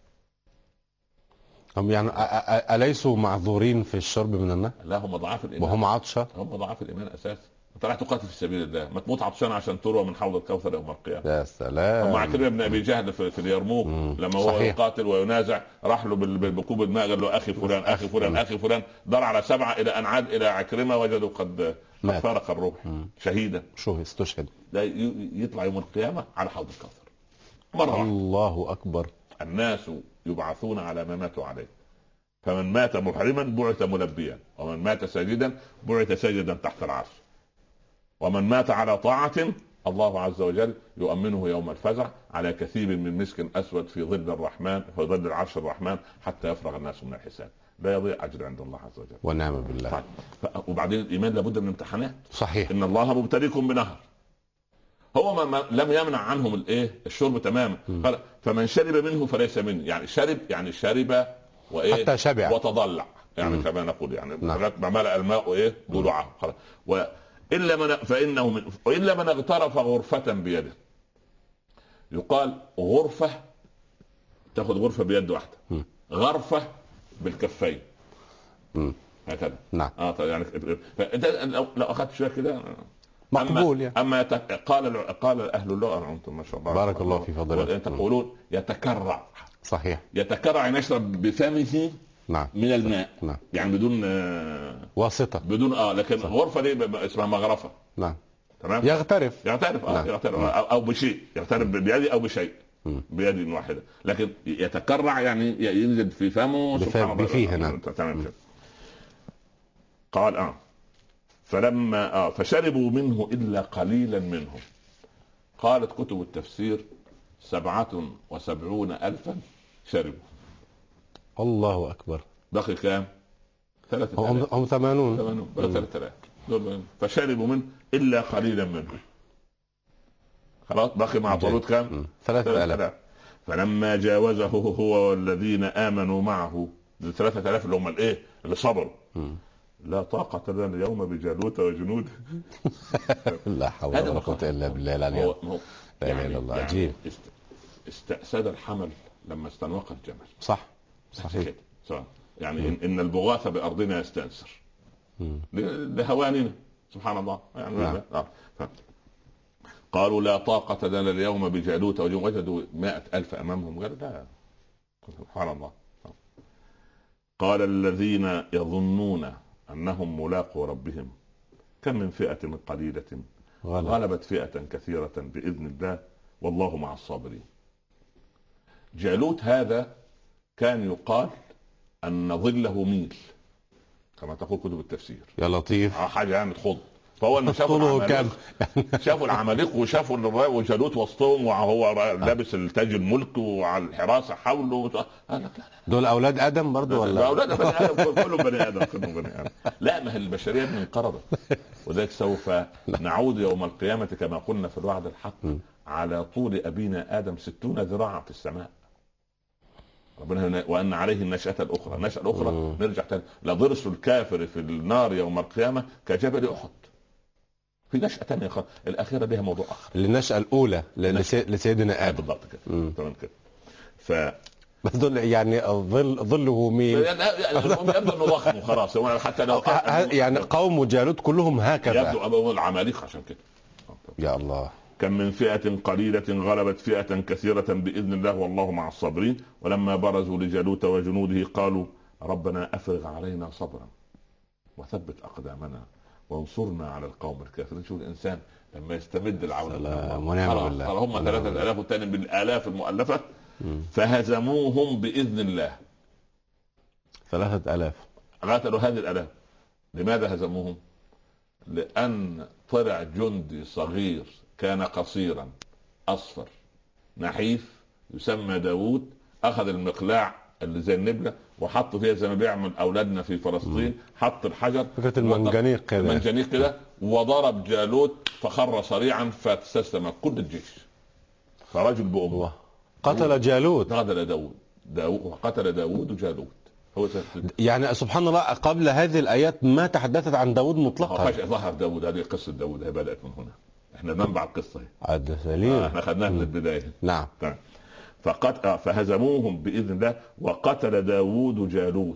هم يعني أليسوا معذورين في الشرب من النهر؟ لا هم ضعاف الإيمان. وهم عطشة. هم ضعاف الإيمان أساسا. انت راح تقاتل في سبيل الله ما تموت عطشان عشان تروى من حوض الكوثر يوم القيامه. يا سلام. مع كده ابن ابي جهل في اليرموك لما هو صحيح. يقاتل وينازع راح له بكوب الماء قال له اخي فلان اخي فلان اخي فلان. دار على 7 الى ان عاد الى عكرمه وجدوا قد فارق الروح شهيدا. شو استشهد. لا يطلع يوم القيامه على حوض الكوثر مره. الله اكبر. الناس يبعثون على ما ماتوا عليه. فمن مات محرما بعث ملبيا ومن مات ساجدا بعث ساجدا تحت العرش ومن مات على طاعة الله عز وجل يؤمنه يوم الفزع على كثيب من مسك أسود في ظل الرحمن في ظل العرش الرحمن حتى يفرغ الناس من الحساب. لا يضيع أجر عند الله عز وجل. ونعم بالله. طيب. وبعدين الإيمان لابد من امتحانات. صحيح. إن الله مبتليكم بنهر. هو ما لم يمنع عنهم الايه الشرب تماما. فمن شرب منه فليس مني. يعني شرب وإيه حتى شبع وتضلع يعني كما نقول يعني ما ملأ الماء ايه ضلوعه. إلا من فإنه من وإلا من اغترف غرفة بيده. يقال غرفة تأخذ غرفة بيد واحدة، غرفة بالكفين هكذا. نعم. يعني فأنت لو أخذت شوية كده مقبول يعني. أما قال أهل اللغة أنتم ما شاء الله بارك الله في فضلك تقولون يتكرع. صحيح. يتكرع يعني يشرب بفمه نعم من الماء. نعم. يعني بدون واسطة، بدون لكن صح. غرفة دي اسمها مغرفة. نعم. تمام. يغترف نعم. يغترف او بشيء، يغترف بيده او بشيء، بيد واحدة، لكن يتكرع يعني ينزل في فمه سبحان الله فيه. نعم. تمام. قال فلما فشربوا منه إلا قليلا منهم. قالت كتب التفسير 77,000 شربوا. الله أكبر. بقي كام؟ 3,000. هم 80. بقي 3,000 فشربوا منه إلا قليلا منهم. خلاص بقي مع طالوت كام؟ 3,000. فلما جاوزه هو والذين آمنوا معه، 3,000 اللي هم الايه اللي صبروا. لا طاقة لنا اليوم بجالوت وجنوده. لا حول ولا قوة إلا بالله العلي العظيم. لا إله إلا الله. عجيب. استأسد الحمل لما استنوق الجمل. صح. صحيح. يعني إن البغاث بأرضنا يستأنسر لهواننا سبحان الله. يعني قالوا لا طاقة لنا اليوم بجالوت وجنوده. وجدوا 100,000 أمامهم، قالوا لا سبحان الله. قال الذين يظنون أنهم ملاقوا ربهم كم من فئة قليلة غلبت فئة كثيرة بإذن الله والله مع الصابرين. جالوت هذا كان يقال أن ظله ميل كما تقول كتب التفسير. يا لطيف. حاجة يعني تخض. فهو ان شافوا العمالقه وشافوا وجالوت وسطهم وهو لابس التاج الملك وعلى الحراسه حوله. لا. دول اولاد ادم برضو ولا اولاد بني ادم؟ كلهم بني ادم. لا، ما هي البشريه من انقرضت. وذلك سوف نعود يوم القيامه كما قلنا في الوعد الحق على طول ابينا ادم 60 ذراعا في السماء. ربنا وان عليه النشأة الاخرى نرجع تاني. لضرس الكافر في النار يوم القيامه كجبل احد. في نشأة تانية الأخيرة لها موضوع آخر. النشأة الأولى لسيدنا آدم. بالضبط كده. تمام كده. بس دول يعني ظله مين؟ يبدو انه ضخم وخلاص. حتى لو يعني قوم جالوت كلهم هكذا. يبدو أبو العمالقة عشان كده. يا الله. كم من فئة قليلة غلبت فئة كثيرة بإذن الله والله مع الصابرين. ولما برزوا لجالوت وجنوده قالوا ربنا أفرغ علينا صبرا وثبت أقدامنا وانصرنا على القوم الكافرين. شوف الانسان لما يستمد العون ونعم بالله. هم 3,000 والثاني بالالاف المؤلفه فهزموهم باذن الله. 3,000 قاتلوا هذه الالاف. لماذا هزموهم؟ لان طلع جندي صغير كان قصيرا اصفر نحيف يسمى داوود. اخذ المقلاع اللي زي النبله وحط فيها زي ما بيعمل اولادنا في فلسطين. حط الحجر فكرة المنجنيق كده وضرب جالوت فخر صريعا فتستسلم كل الجيش. فرجل بأمه قتل جالوت. قتل داوود جالوت. هو يعني سبحان الله. قبل هذه الآيات ما تحدثت عن داوود مطلقا. ظهر داوود. هذه قصة داوود هي بدأت من هنا. احنا منبع القصة عاد سليم. احنا خدناها من البداية. نعم. فهزموهم بإذن الله وقتل داوود جالوت.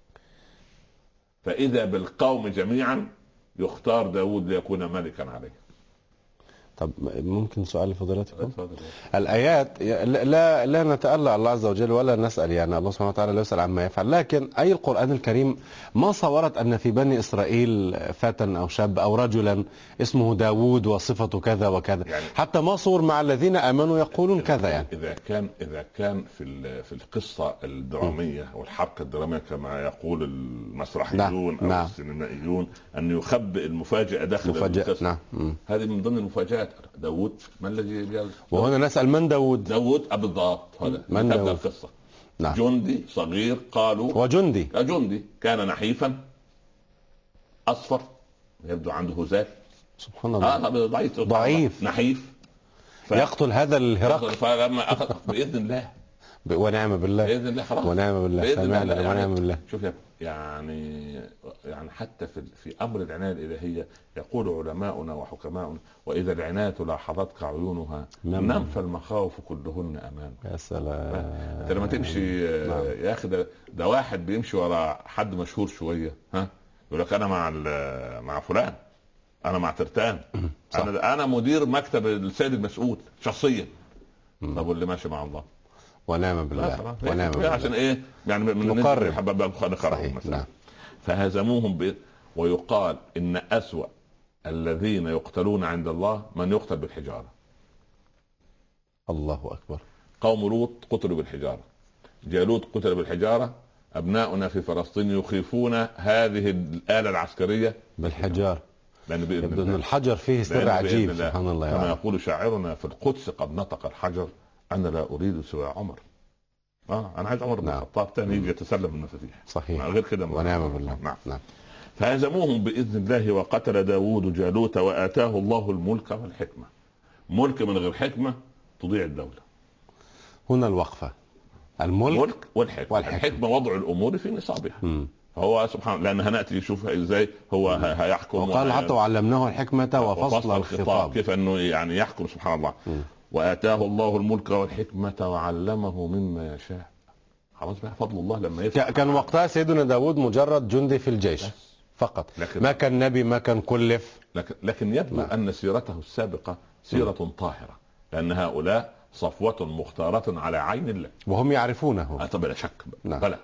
فإذا بالقوم جميعا يختار داوود ليكون ملكا عليه. طب ممكن سؤال لفضيلتكم؟ الآيات لا نتألى الله عز وجل ولا نسأل، يعني الله سبحانه وتعالى لا يسأل عما يفعل، لكن أي القرآن الكريم ما صورت أن في بني إسرائيل فتى أو شاب أو رجلا اسمه داوود وصفته كذا وكذا، يعني حتى ما صور مع الذين آمنوا يقولون كذا. يعني إذا كان في القصة الدرامية والحبكة الدرامية كما يقول المسرحيون أو السينمائيون أن يخبئ المفاجأة داخل القصة. هذه من ضمن المفاجآت. داوود ما الذي قال؟ وهنا نسأل من داوود؟ داوود بالضبط. هذا من داوود؟ القصة. نعم. جندي صغير قالوا وجندي كان نحيفا أصفر يبدو عنده هزال. سبحان الله. ضعيف نحيف يقتل هذا الهرقل. فلما أخذ بإذن الله ونعم بالله. بإذن الله خلاص. ونعم بالله. سمعنا ونعم بالله. شوف يعني حتى في أمر العناية الإلهية يقول علماؤنا وحكماؤنا وإذا العناية لاحظتك عيونها نم فالمخاوف كلهن أمام. يا سلام. انت لما تمشي يا أخي ده واحد بيمشي ورا حد مشهور شوية يقول لك أنا مع فلان، أنا مع ترتان، أنا مدير مكتب السيد المسؤول شخصيا. طب واللي ماشي مع الله ونعم بالله ونعم بالله. عشان ايه يعني نقرب مثلا. فهزموهم ويقال ان اسوأ الذين يقتلون عند الله من يقتل بالحجارة. الله اكبر. قوم لوط قتلوا بالحجارة، جالوت قتل بالحجارة، ابناؤنا في فلسطين يخيفون هذه الآلة العسكرية بالحجارة، لأن الحجر فيه سر عجيب سبحان الله. كما يقول شاعرنا في القدس قد نطق الحجر أنا لا أريد سوى عمر. أنا عايز عمر بن الخطاب ثاني يجي يتسلم المفاتيح. صحيح. غير كده ونعم بالله. نعم. فهزموهم بإذن الله وقتل داود جالوت وآتاه الله الملك والحكمة. ملك من غير حكمة تضيع الدولة. هنا الوقفة، الملك والحكمة. الحكمة وضع الأمور في نصابها. فهو سبحان الله، لأن هنأتي نشوف إزاي هو هيحكم. وقال حتى وعلمناه الحكمة وفصل الخطاب، كيف أنه يعني يحكم سبحان الله. وآتاه الله الملك والحكمة وعلمه مما يشاء. خلاص بقى فضل الله لما يفتح. كان وقتها سيدنا داود مجرد جندي في الجيش فقط، ما كان نبي، ما كان كلف. لكن يبدو أن سيرته السابقة سيرة طاهرة، لأن هؤلاء صفوة مختارة على عين الله وهم يعرفونه. طبعا لا شك. بلى.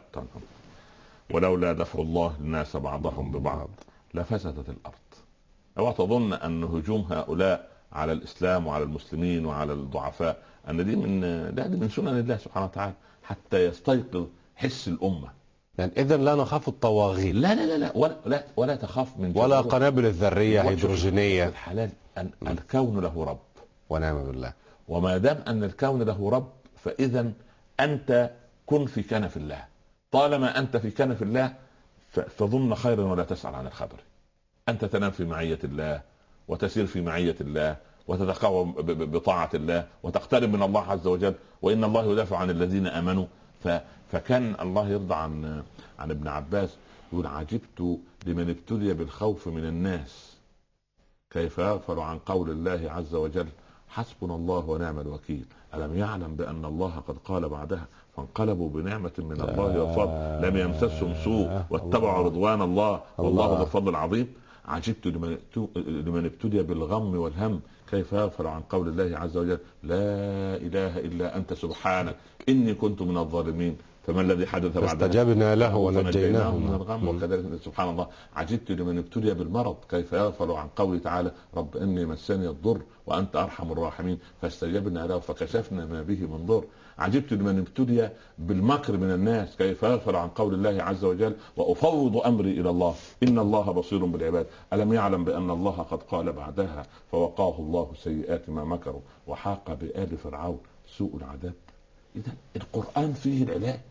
ولولا دفع الله الناس بعضهم ببعض لفسدت الأرض. اوعى تظن أن هجوم هؤلاء على الإسلام وعلى المسلمين وعلى الضعفاء أن دي من سنن الله سبحانه وتعالى حتى يستيقظ حس الأمة. يعني إذا لا نخاف الطواغيت. لا ولا تخاف من ولا قنابل الذرية هيدروجينية. الحلال أن الكون له رب ونعم بالله. وما دام أن الكون له رب فإذا أنت كن في كنف الله. طالما أنت في كنف الله فظن خيرا ولا تسأل عن الخبر. أنت تنام في معية الله وتسير في معية الله وتتقوم بطاعة الله وتقترب من الله عز وجل، وإن الله يدافع عن الذين آمنوا. فكان الله يرضى عن ابن عباس يقول عجبت لمن ابتلي بالخوف من الناس كيف يغفل عن قول الله عز وجل حسبنا الله ونعم الوكيل ألم يعلم بأن الله قد قال بعدها فانقلبوا بنعمة من الله وفضل لم يمسسهم سوء واتبعوا رضوان الله والله ذو الفضل العظيم. عجبت لمن ابتلي بالغم والهم كيف يغفل عن قول الله عز وجل لا إله إلا أنت سبحانك إني كنت من الظالمين فما الذي حدث بعد فاستجبنا له ونجيناه من الغم. وكذلك سبحان الله عجبت لمن ابتلي بالمرض كيف يغفل عن قوله تعالى رب إني مسني الضر وأنت أرحم الراحمين فاستجبنا له فكشفنا ما به من ضر. عجبت لمن ابتلي بالمكر من الناس كيف يغفل عن قول الله عز وجل وأفوض أمري إلى الله إن الله بصير بالعباد ألم يعلم بأن الله قد قال بعدها فوقاه الله سيئات ما مكروا وحاق بآل فرعون سوء العذاب. إذا القرآن فيه العلاج.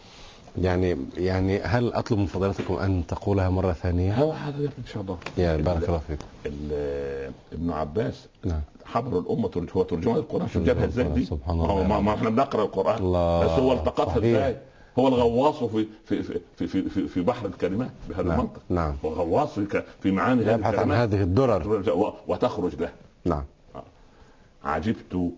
يعني هل أطلب من فضيلتكم أن تقولها مرة ثانية؟ هذا إن شاء الله. يا بارك الله فيكم. ابن عباس نعم. حبر الأمة هو ترجمان القرآن. شو جابها ازاي دي؟ سبحان الله. ما احنا بنقرأ القرآن بس هو التقطها ازاي؟ هو الغواص في بحر الكلمات بهذا المنطق. نعم. هو غواص في معاني هذه الكلمات. يبحث عن هذه الدرر وتخرج له. نعم. عجبت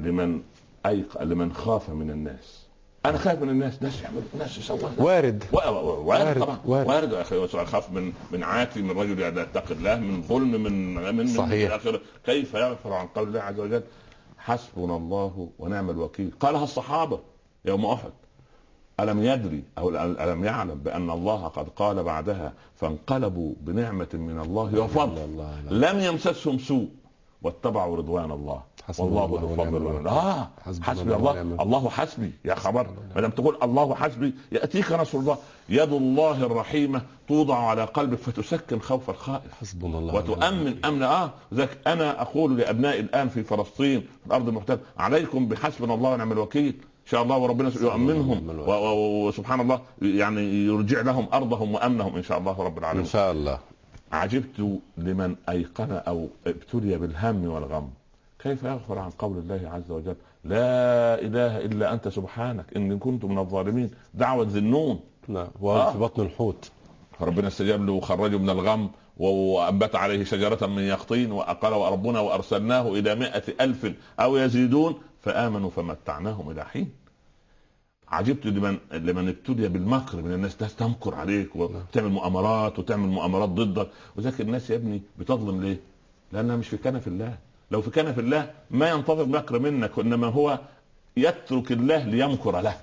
لمن خاف من الناس. انا خايف من الناس ناس يسوون وارد طبعا وارد يا اخي. اخاف من عاتي من رجل يتقي الله من ظلم من صحيح. كيف يغفر عن قول الله عز وجل حسبنا الله ونعم الوكيل. قالها الصحابه يوم احد. الم يدري او الم يعلم بان الله قد قال بعدها فانقلبوا بنعمه من الله وفضل لم يمسسهم سوء واتبعوا رضوان الله والله ذو الفضل. حسبي الله حسبي يا خبر. ما دام تقول الله حسبي ياتيك نصر الله. يد الله الرحيمه توضع على قلبك فتسكن خوف الخائف حسبنا الله وتؤمن امن. ذاك انا اقول لابنائي الان في فلسطين في الارض المحتله عليكم بحسبنا الله ونعم الوكيل ان شاء الله وربنا يؤمنهم وسبحان الله يعني يرجع لهم ارضهم وامنهم ان شاء الله رب العالمين ان شاء الله. عجبت لمن أيقن أو ابتلي بالهم والغم كيف يغفر عن قول الله عز وجل لا إله إلا أنت سبحانك إني كنت من الظالمين. دعوة ذي النون في بطن الحوت ربنا استجاب له وخرجه من الغم وأنبت عليه شجرة من يقطين وأقال وربنا وأرسلناه إلى 100,000 أو يزيدون فآمنوا فمتعناهم إلى حين. عجبت لمن ابتلي بالمكر من الناس تمكر عليك وتعمل مؤامرات ضدك. وذاك الناس يا ابني بتظلم ليه؟ لأنها مش في كنف الله. لو في كنف الله ما ينتظر مكر منك وإنما هو يترك الله ليمكر له،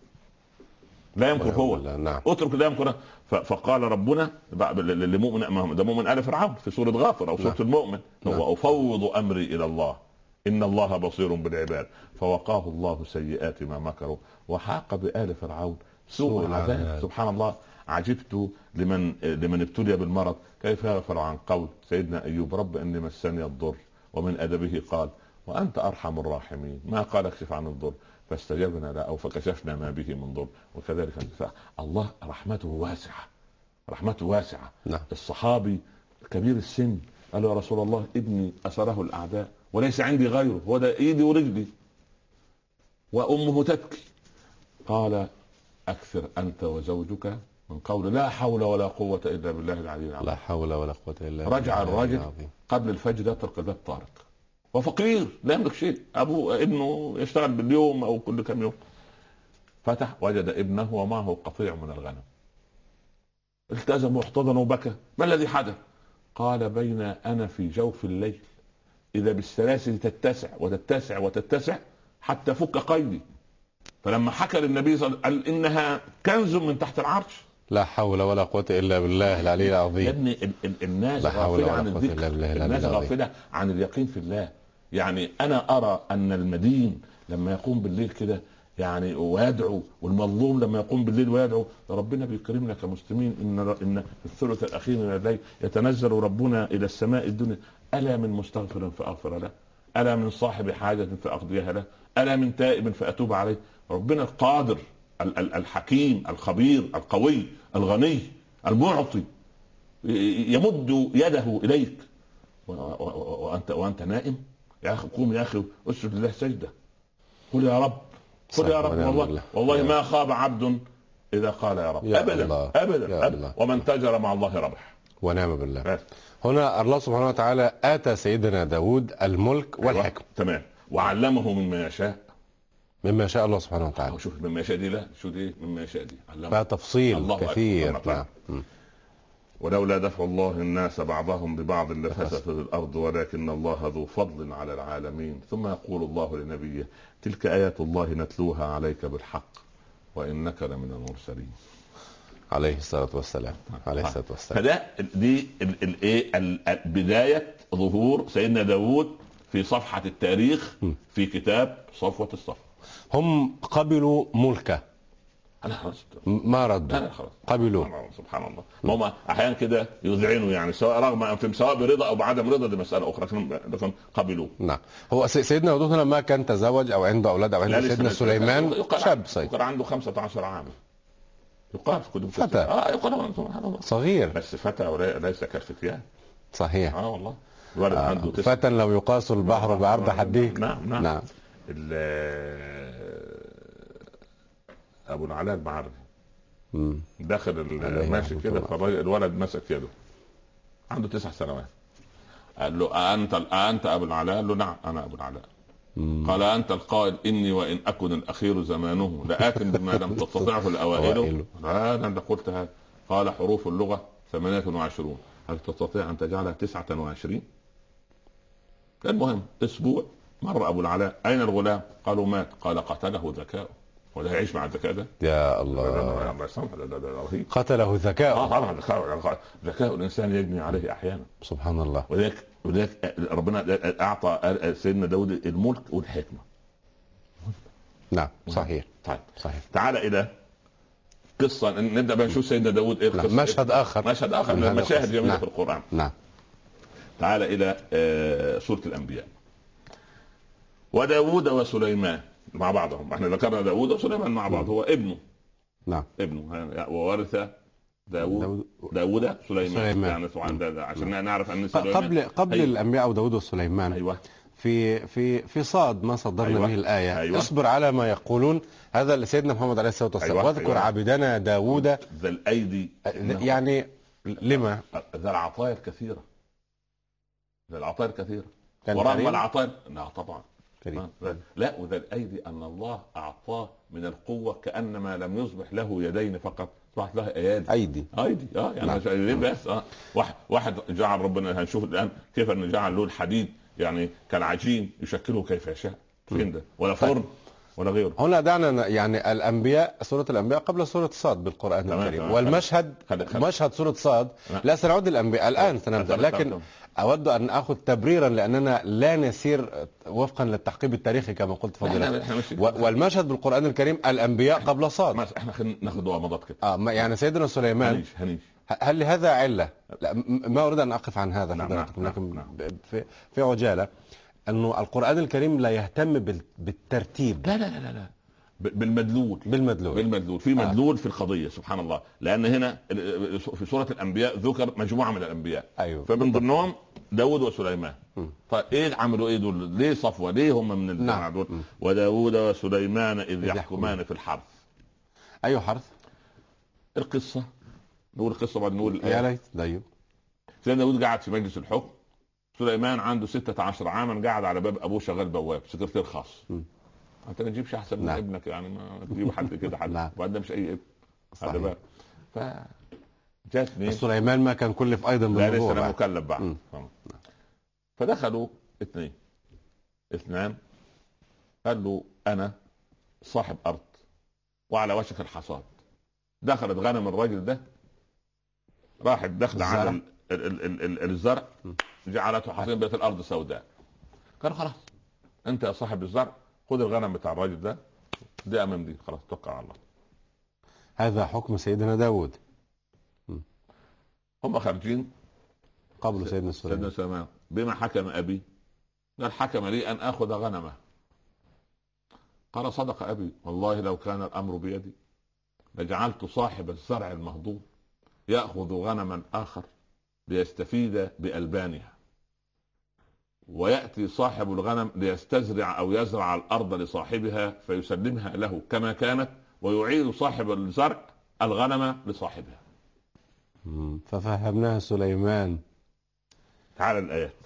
لا يمكر هو. نعم. اترك الله يمكر. فقال ربنا لمؤمن، ده مؤمن آل فرعون في سورة غافر او سورة المؤمن، هو افوض امري الى الله ان الله بصير بالعباد فوقاه الله سيئات ما مكروا وحاق بآل فرعون سوء العذاب. سبحان الله. عجبت لمن ابتلي بالمرض كيف يغفر عن قول سيدنا ايوب رب اني مسني الضر، ومن ادبه قال وانت ارحم الراحمين، ما قال اكشف عن الضر فاستجبنا له او فكشفنا ما به من ضر. وكذلك الله رحمته واسعه، رحمته واسعه. نعم. الصحابي كبير السن قال له يا رسول الله ابني اسره الاعداء وليس عندي غيره، هو ده ايدي ورجلي وامه تبكي. قال اكثر انت وزوجك من قول لا حول ولا قوه الا بالله العلي العظيم. لا حول ولا قوه الا بالله. رجع الراجل قبل الفجر يطرق الباب طارق وفقير لا يملك شيء، ابوه ابنه يشتغل باليوم او كل كم يوم. فتح وجد ابنه ومعه قطيع من الغنم، التزم واحتضن وبكى. ما الذي حدث؟ قال بين انا في جوف الليل اذا بالسلاسل تتسع وتتسع وتتسع حتى فك قيدي، فلما حكى للنبي صلى الله عليه وسلم قال انها كنز من تحت العرش. لا حول ولا قوه الا بالله العلي العظيم. يا ابني الناس غافله عن الذكر، الناس غافله عن اليقين في الله. يعني انا ارى ان المدين لما يقوم بالليل كده يعني ويدعو، والمظلوم لما يقوم بالليل ويدعو، ربنا بيكرمنا كمسلمين. ان في الثلث الاخير من الليل يتنزل ربنا الى السماء الدنيا الا من مستغفر فاغفر له، الا من صاحب حاجه فاقضيها له، الا من تائب فاتوب عليه. ربنا القادر الحكيم الخبير القوي الغني المعطي يمد يده اليك وانت نائم. يا اخي قوم يا اخي اسجد لله سجده، قل يا رب، قل يا رب. والله ما خاب عبد اذا قال يا رب ابدا ابدا. ومن تجر مع الله ربح ونعم بالله. هنا الله سبحانه وتعالى اتى سيدنا داود الملك والحكم. تمام. وعلمه مما يشاء. مما شاء الله سبحانه وتعالى. شوف مما يشاء دي، لا شو دي مما يشاء دي فيها تفصيل كثير. نعم. ولولا دفع الله الناس بعضهم ببعض لفسدت الارض ولكن الله ذو فضل على العالمين. ثم يقول الله لنبيه تلك ايات الله نتلوها عليك بالحق وانك لمن المرسلين عليه الصلاه والسلام. عليه الصلاه والسلام. فده دي بدايه ظهور سيدنا داود في صفحه التاريخ في كتاب صفوه الصفوه. هم قبلوا ملكه، انا خلاص ما ردوا، قبلوا. سبحان الله. هم احيانا كده يذعنوا يعني سواء رغم انفهم سواء برضا او بعدم رضا، دي مساله اخرى، لكن قبلوا. نعم. هو سيدنا داود هنا ما كان تزوج او عنده اولاد او عنده سيدنا سليمان شاب صغير، يقال عنده 15 عام، يقال في كتب فتى. يقال سبحان الله صغير، بس فتى ليس كالفتيان. صحيح. والله الولد عنده فتى لو يقاس البحر بعرض حديك. نعم. ابو العلاء المعري داخل ماشي كده، الولد مسك يده عنده 9 سنوات، قال له انت ابو العلاء؟ قال له نعم انا ابو العلاء. قال انت القائل اني وان اكن الاخير زمانه لآكل بما لم تستطعه الاوائل؟ انا قلت هذا. قال حروف اللغه 28، هل تستطيع ان تجعلها 29؟ المهم اسبوع مر ابو العلاء، اين الغلام؟ قالوا مات. قال قتله ذكاؤه، ولا يعيش مع الذكاء ده؟ يا الله. قتله ذكاؤه. طبعا ذكاء الانسان يجني عليه احيانا. سبحان الله. وذلك ربنا اعطى سيدنا داود الملك والحكمه. نعم صحيح. طيب صحيح. تعال الى قصه نبدا بقى نشوف سيدنا داود ايه القصه. مشهد اخر من المشاهد الجميله في القران. نعم. تعال الى سوره الانبياء. وداود وسليمان مع بعضهم، احنا ذكرنا داود وسليمان مع بعض، هو ابنه. نعم. ابنه وورث داود سليمان. يعني عشان نعرف ان سليمان قبل الانبياء وداود وسليمان. ايوه. في صاد ما صدرنا به الايه. اصبر على ما يقولون، هذا لسيدنا محمد عليه الصلاه والسلام. واذكر عبدنا داود ذا الايدي. يعني لما ذا العطايا الكثيره، ورغم العطايا لا طبعا كريم. لا، وذا الايدي ان الله اعطاه من القوه كانما لم يصبح له يدين فقط، اصبحت له ايدي. يعني بس واحد جعل ربنا، هنشوف الان كيف انه جعل له الحديد يعني كالعجين يشكله كيف يشاء. فين ده؟ ولا فرن ولا غيره. هنا دعنا يعني الانبياء، سوره الانبياء قبل سوره صاد بالقران الكريم، والمشهد مشهد سوره صاد. لا سنعود الانبياء الان سنبدا، لكن اود ان اخذ تبريرا لاننا لا نسير وفقا للتحقيق التاريخي كما قلت فضيلتك. والمشهد بالقران الكريم الانبياء قبل صاد. احنا ناخذ مضات كده. يعني سيدنا سليمان هل لهذا عله؟ لا ما اريد ان اقف عن هذا فضيلتكم، لكن في عجاله انه القرآن الكريم لا يهتم بالترتيب. لا بالمدلول في مدلول في القضية سبحان الله. لأن هنا في سورة الأنبياء ذكر مجموعة من الأنبياء. أيوه. فمن ضمنهم داود وسليمان. طيب إيه عملوا إيه دول؟ ليه صفوة؟ ليه هم من الجماعة دول؟ وداود وسليمان إذ يحكمان في الحرث. أيوه حرث. القصة نقول القصة بعد نقول يا ليت. طيب سيدنا داود قاعد في مجلس الحكم، سليمان عنده 16 عاما قاعد على باب ابوه شغال بواب سكرتير خاص. انت ما تجيبش احسن من ابنك يعني، ما تجيب حد كده حد وبعدين مش اي ابن. هذا بقى جاتني سليمان ما كان كلف ايضا بالنبوه، لا لسه مكلف بعد. فدخلوا اثنان قال له انا صاحب ارض وعلى وشك الحصاد. دخلت غنم الراجل ده راحت داخله على الزرع جعلته حصين بيت الارض سوداء. قال خلاص انت يا صاحب الزرع خذ الغنم بتاع الراجل ده دي امام دي، خلاص توكل على الله. هذا حكم سيدنا داود. هم خارجين قبل سيدنا سليمان. بما حكم ابي؟ قال حكم لي ان اخذ غنمه. قال صدق ابي والله لو كان الامر بيدي لجعلت صاحب الزرع المهضوم ياخذ غنما اخر ليستفيد بألبانها، ويأتي صاحب الغنم ليستزرع أو يزرع الأرض لصاحبها فيسلمها له كما كانت، ويعيد صاحب الزرع الغنم لصاحبها. ففهمناها سليمان. تعالى الآيات.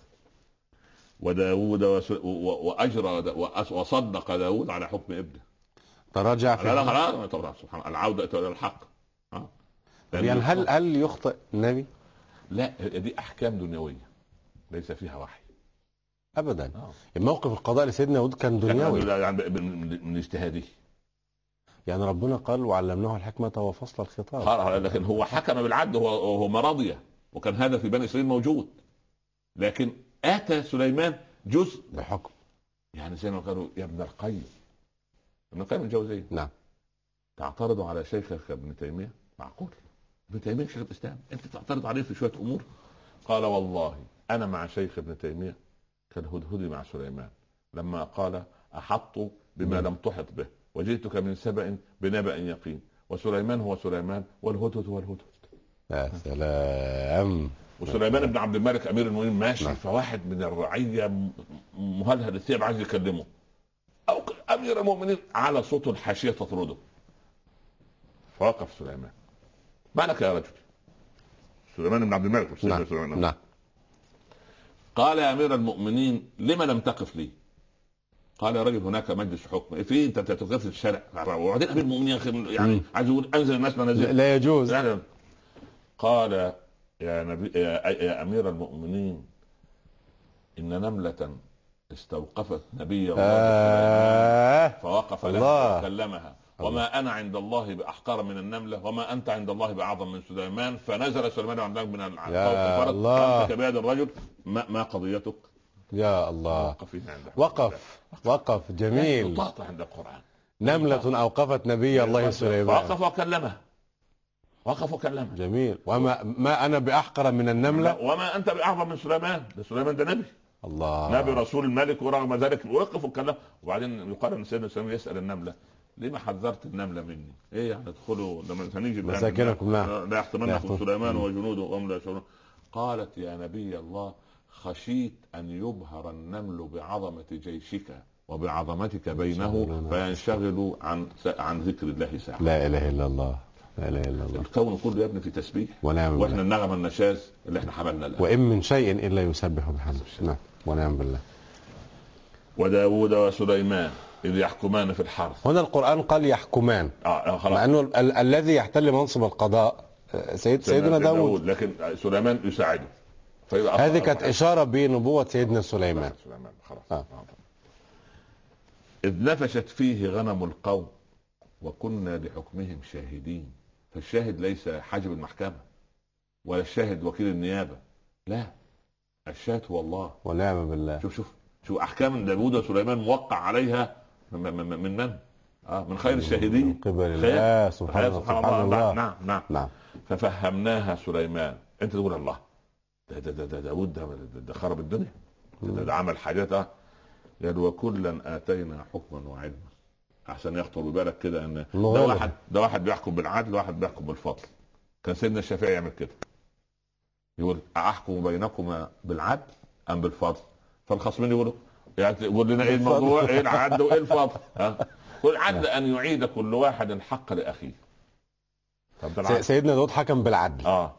وداود وأجرى وصدق داود على حكم ابنه. تراجع في طبعا سبحان الله العودة إلى الحق. يعني هل يخطئ النبي؟ لا دي احكام دنيويه ليس فيها وحي ابدا. موقف القضاء لسيدنا داود كان دنيوي يعني من اجتهاده. يعني ربنا قال وعلمناه الحكمه وفصل الخطاب، لكن هو حكم بالعدل وهو مرضيه، وكان هذا في بني اسرائيل موجود. لكن اتى سليمان جزء بحكم. يعني زي ما قالوا يا ابن القيم الجوزية نعم تعترض على شيخك ابن تيميه؟ معقول ابن تيميه شيخ الاسلام انت تعترض عليه في شويه امور؟ قال والله انا مع شيخ ابن تيميه كالهدهد مع سليمان لما قال احط بما لم تحط به وجئتك من سبأ بنبأ يقين، وسليمان هو سليمان والهدهد هو الهدهد. يا سلام. وسليمان بن عبد الملك امير المؤمنين ماشي فواحد من الرعيه مهلهل الثياب عايز يكلمه، او امير المؤمنين على صوت الحاشيه تطرده، فوقف سليمان ما لك يا رجل؟ سليمان بن عبد الملك. نعم. قال يا امير المؤمنين لما لم تقف لي؟ قال يا رجل هناك مجلس حكم في انت تقف في الشارع وبعدين امير المؤمنين يعني عايز يقول انزل الناس منازل لا يجوز يعني. قال يا نبي يا امير المؤمنين ان نملة استوقفت نبي الله فوقف لها وكلمها وما انا عند الله باحقر من النمله وما انت عند الله باعظم من سليمان. فنزل سليمان عند من الفرد كبيد الرجل ما قضيتك؟ يا الله. وقف جميل. عند القرآن نملة اوقفت نبي الله سليمان وقف وكلمها جميل. وما انا باحقر من النمله وما انت باعظم من سليمان. ده سليمان ده نبي الله نبي رسول الملك، ورغم ذلك وقف وكلم. وبعدين يقال ان سيدنا سليمان يسال النمله لما حذرت النمله مني؟ ايه يعني ادخلوا لما هنيجي مساكنكم لا يحتملنكم سليمان وجنوده وهم لا يشعرون. قالت يا نبي الله خشيت ان يبهر النمل بعظمه جيشك وبعظمتك بينه فينشغلوا عن ذكر الله ساعه. لا اله الا الله. لا اله الا الله. الكون كله يا ابني في تسبيح ونعم واحنا النغمه النشاز اللي احنا حملنا لها. وان من شيء الا يسبح بحمده. نعم ونعم بالله. وداود وسليمان إذ يحكمان في الحرث. هنا القرآن قال يحكمان خلاص. مع أنه الذي يحتل منصب القضاء سيدنا داود، لكن سليمان يساعده. هذه كانت إشارة بنبوة سيدنا سليمان. خلاص. إذ نفشت فيه غنم القوم وكنا لحكمهم شاهدين. فالشاهد ليس حاجب المحكمة ولا الشاهد وكيل النيابة، لا، الشاهد هو الله. ونعم بالله. شوف أحكام داوود وسليمان موقع عليها من من خير الشاهدين، من قبل الله سبحانه الله. نعم. ففهمناها سليمان. انت تقول الله ده داوود ده خرب الدنيا، ده عمل حاجات. قال وكلا آتينا حكما وعلما. احسن يخطر ببالك كده ان ده واحد بيحكم بالعدل وواحد بيحكم بالفضل. كان سيدنا الشافعي يعمل كده، يقول احكم بينكما بالعدل ام بالفضل؟ فالخصمين يقولوا يعني يقول لنا ايه الموضوع، ايه العدل وايه الفضل؟ والعدل ان يعيد كل واحد الحق لاخيه. سيدنا داود حكم بالعدل.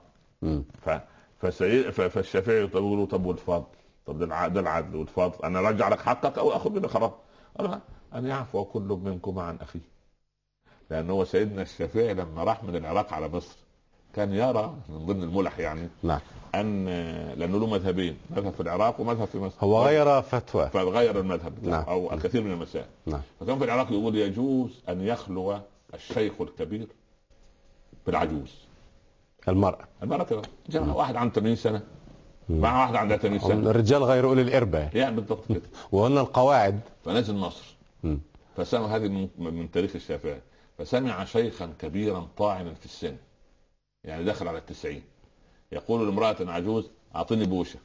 فالشافعي يقولوا طب والفضل؟ طب ده العدل والفضل، انا ارجع لك حقك او اخذ منك خلاص. ان يعفو كل منكم عن اخيه. لان هو سيدنا الشافعي لما راح من العراق على مصر كان يرى من ضمن الملح يعني نعم ان لانه له مذهبين، مذهب في العراق ومذهب في مصر. هو غير فتوى، فغير المذهب نعم. او الكثير من المسائل. نعم. فكان في العراق يقول يجوز ان يخلو الشيخ الكبير بالعجوز. المرأة كده جمع واحد عنده 80 سنه مع واحد عنده 80 سنه، الرجال غير اولي الاربه يعني بالضبط كده. وهن القواعد. فنزل مصر فسمع هذه من تاريخ الشافعي، فسمع شيخا كبيرا طاعنا في السن، يعني داخل على 90، يقول لامرأة عجوز اعطيني بوشة.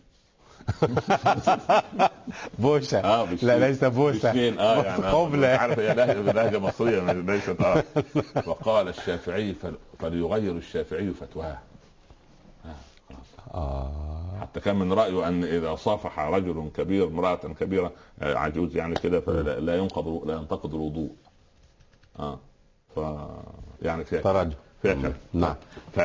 بوشة لا ليس بوشة يعني قبلة، عارف هي لهجة مصرية ليست. وقال الشافعي فليغير الشافعي فتواه. حتى كان من رأيه أن إذا صافح رجل كبير امرأة كبيرة عجوز يعني كده فلا ينتقض الوضوء. يعني فيها كلام. نعم.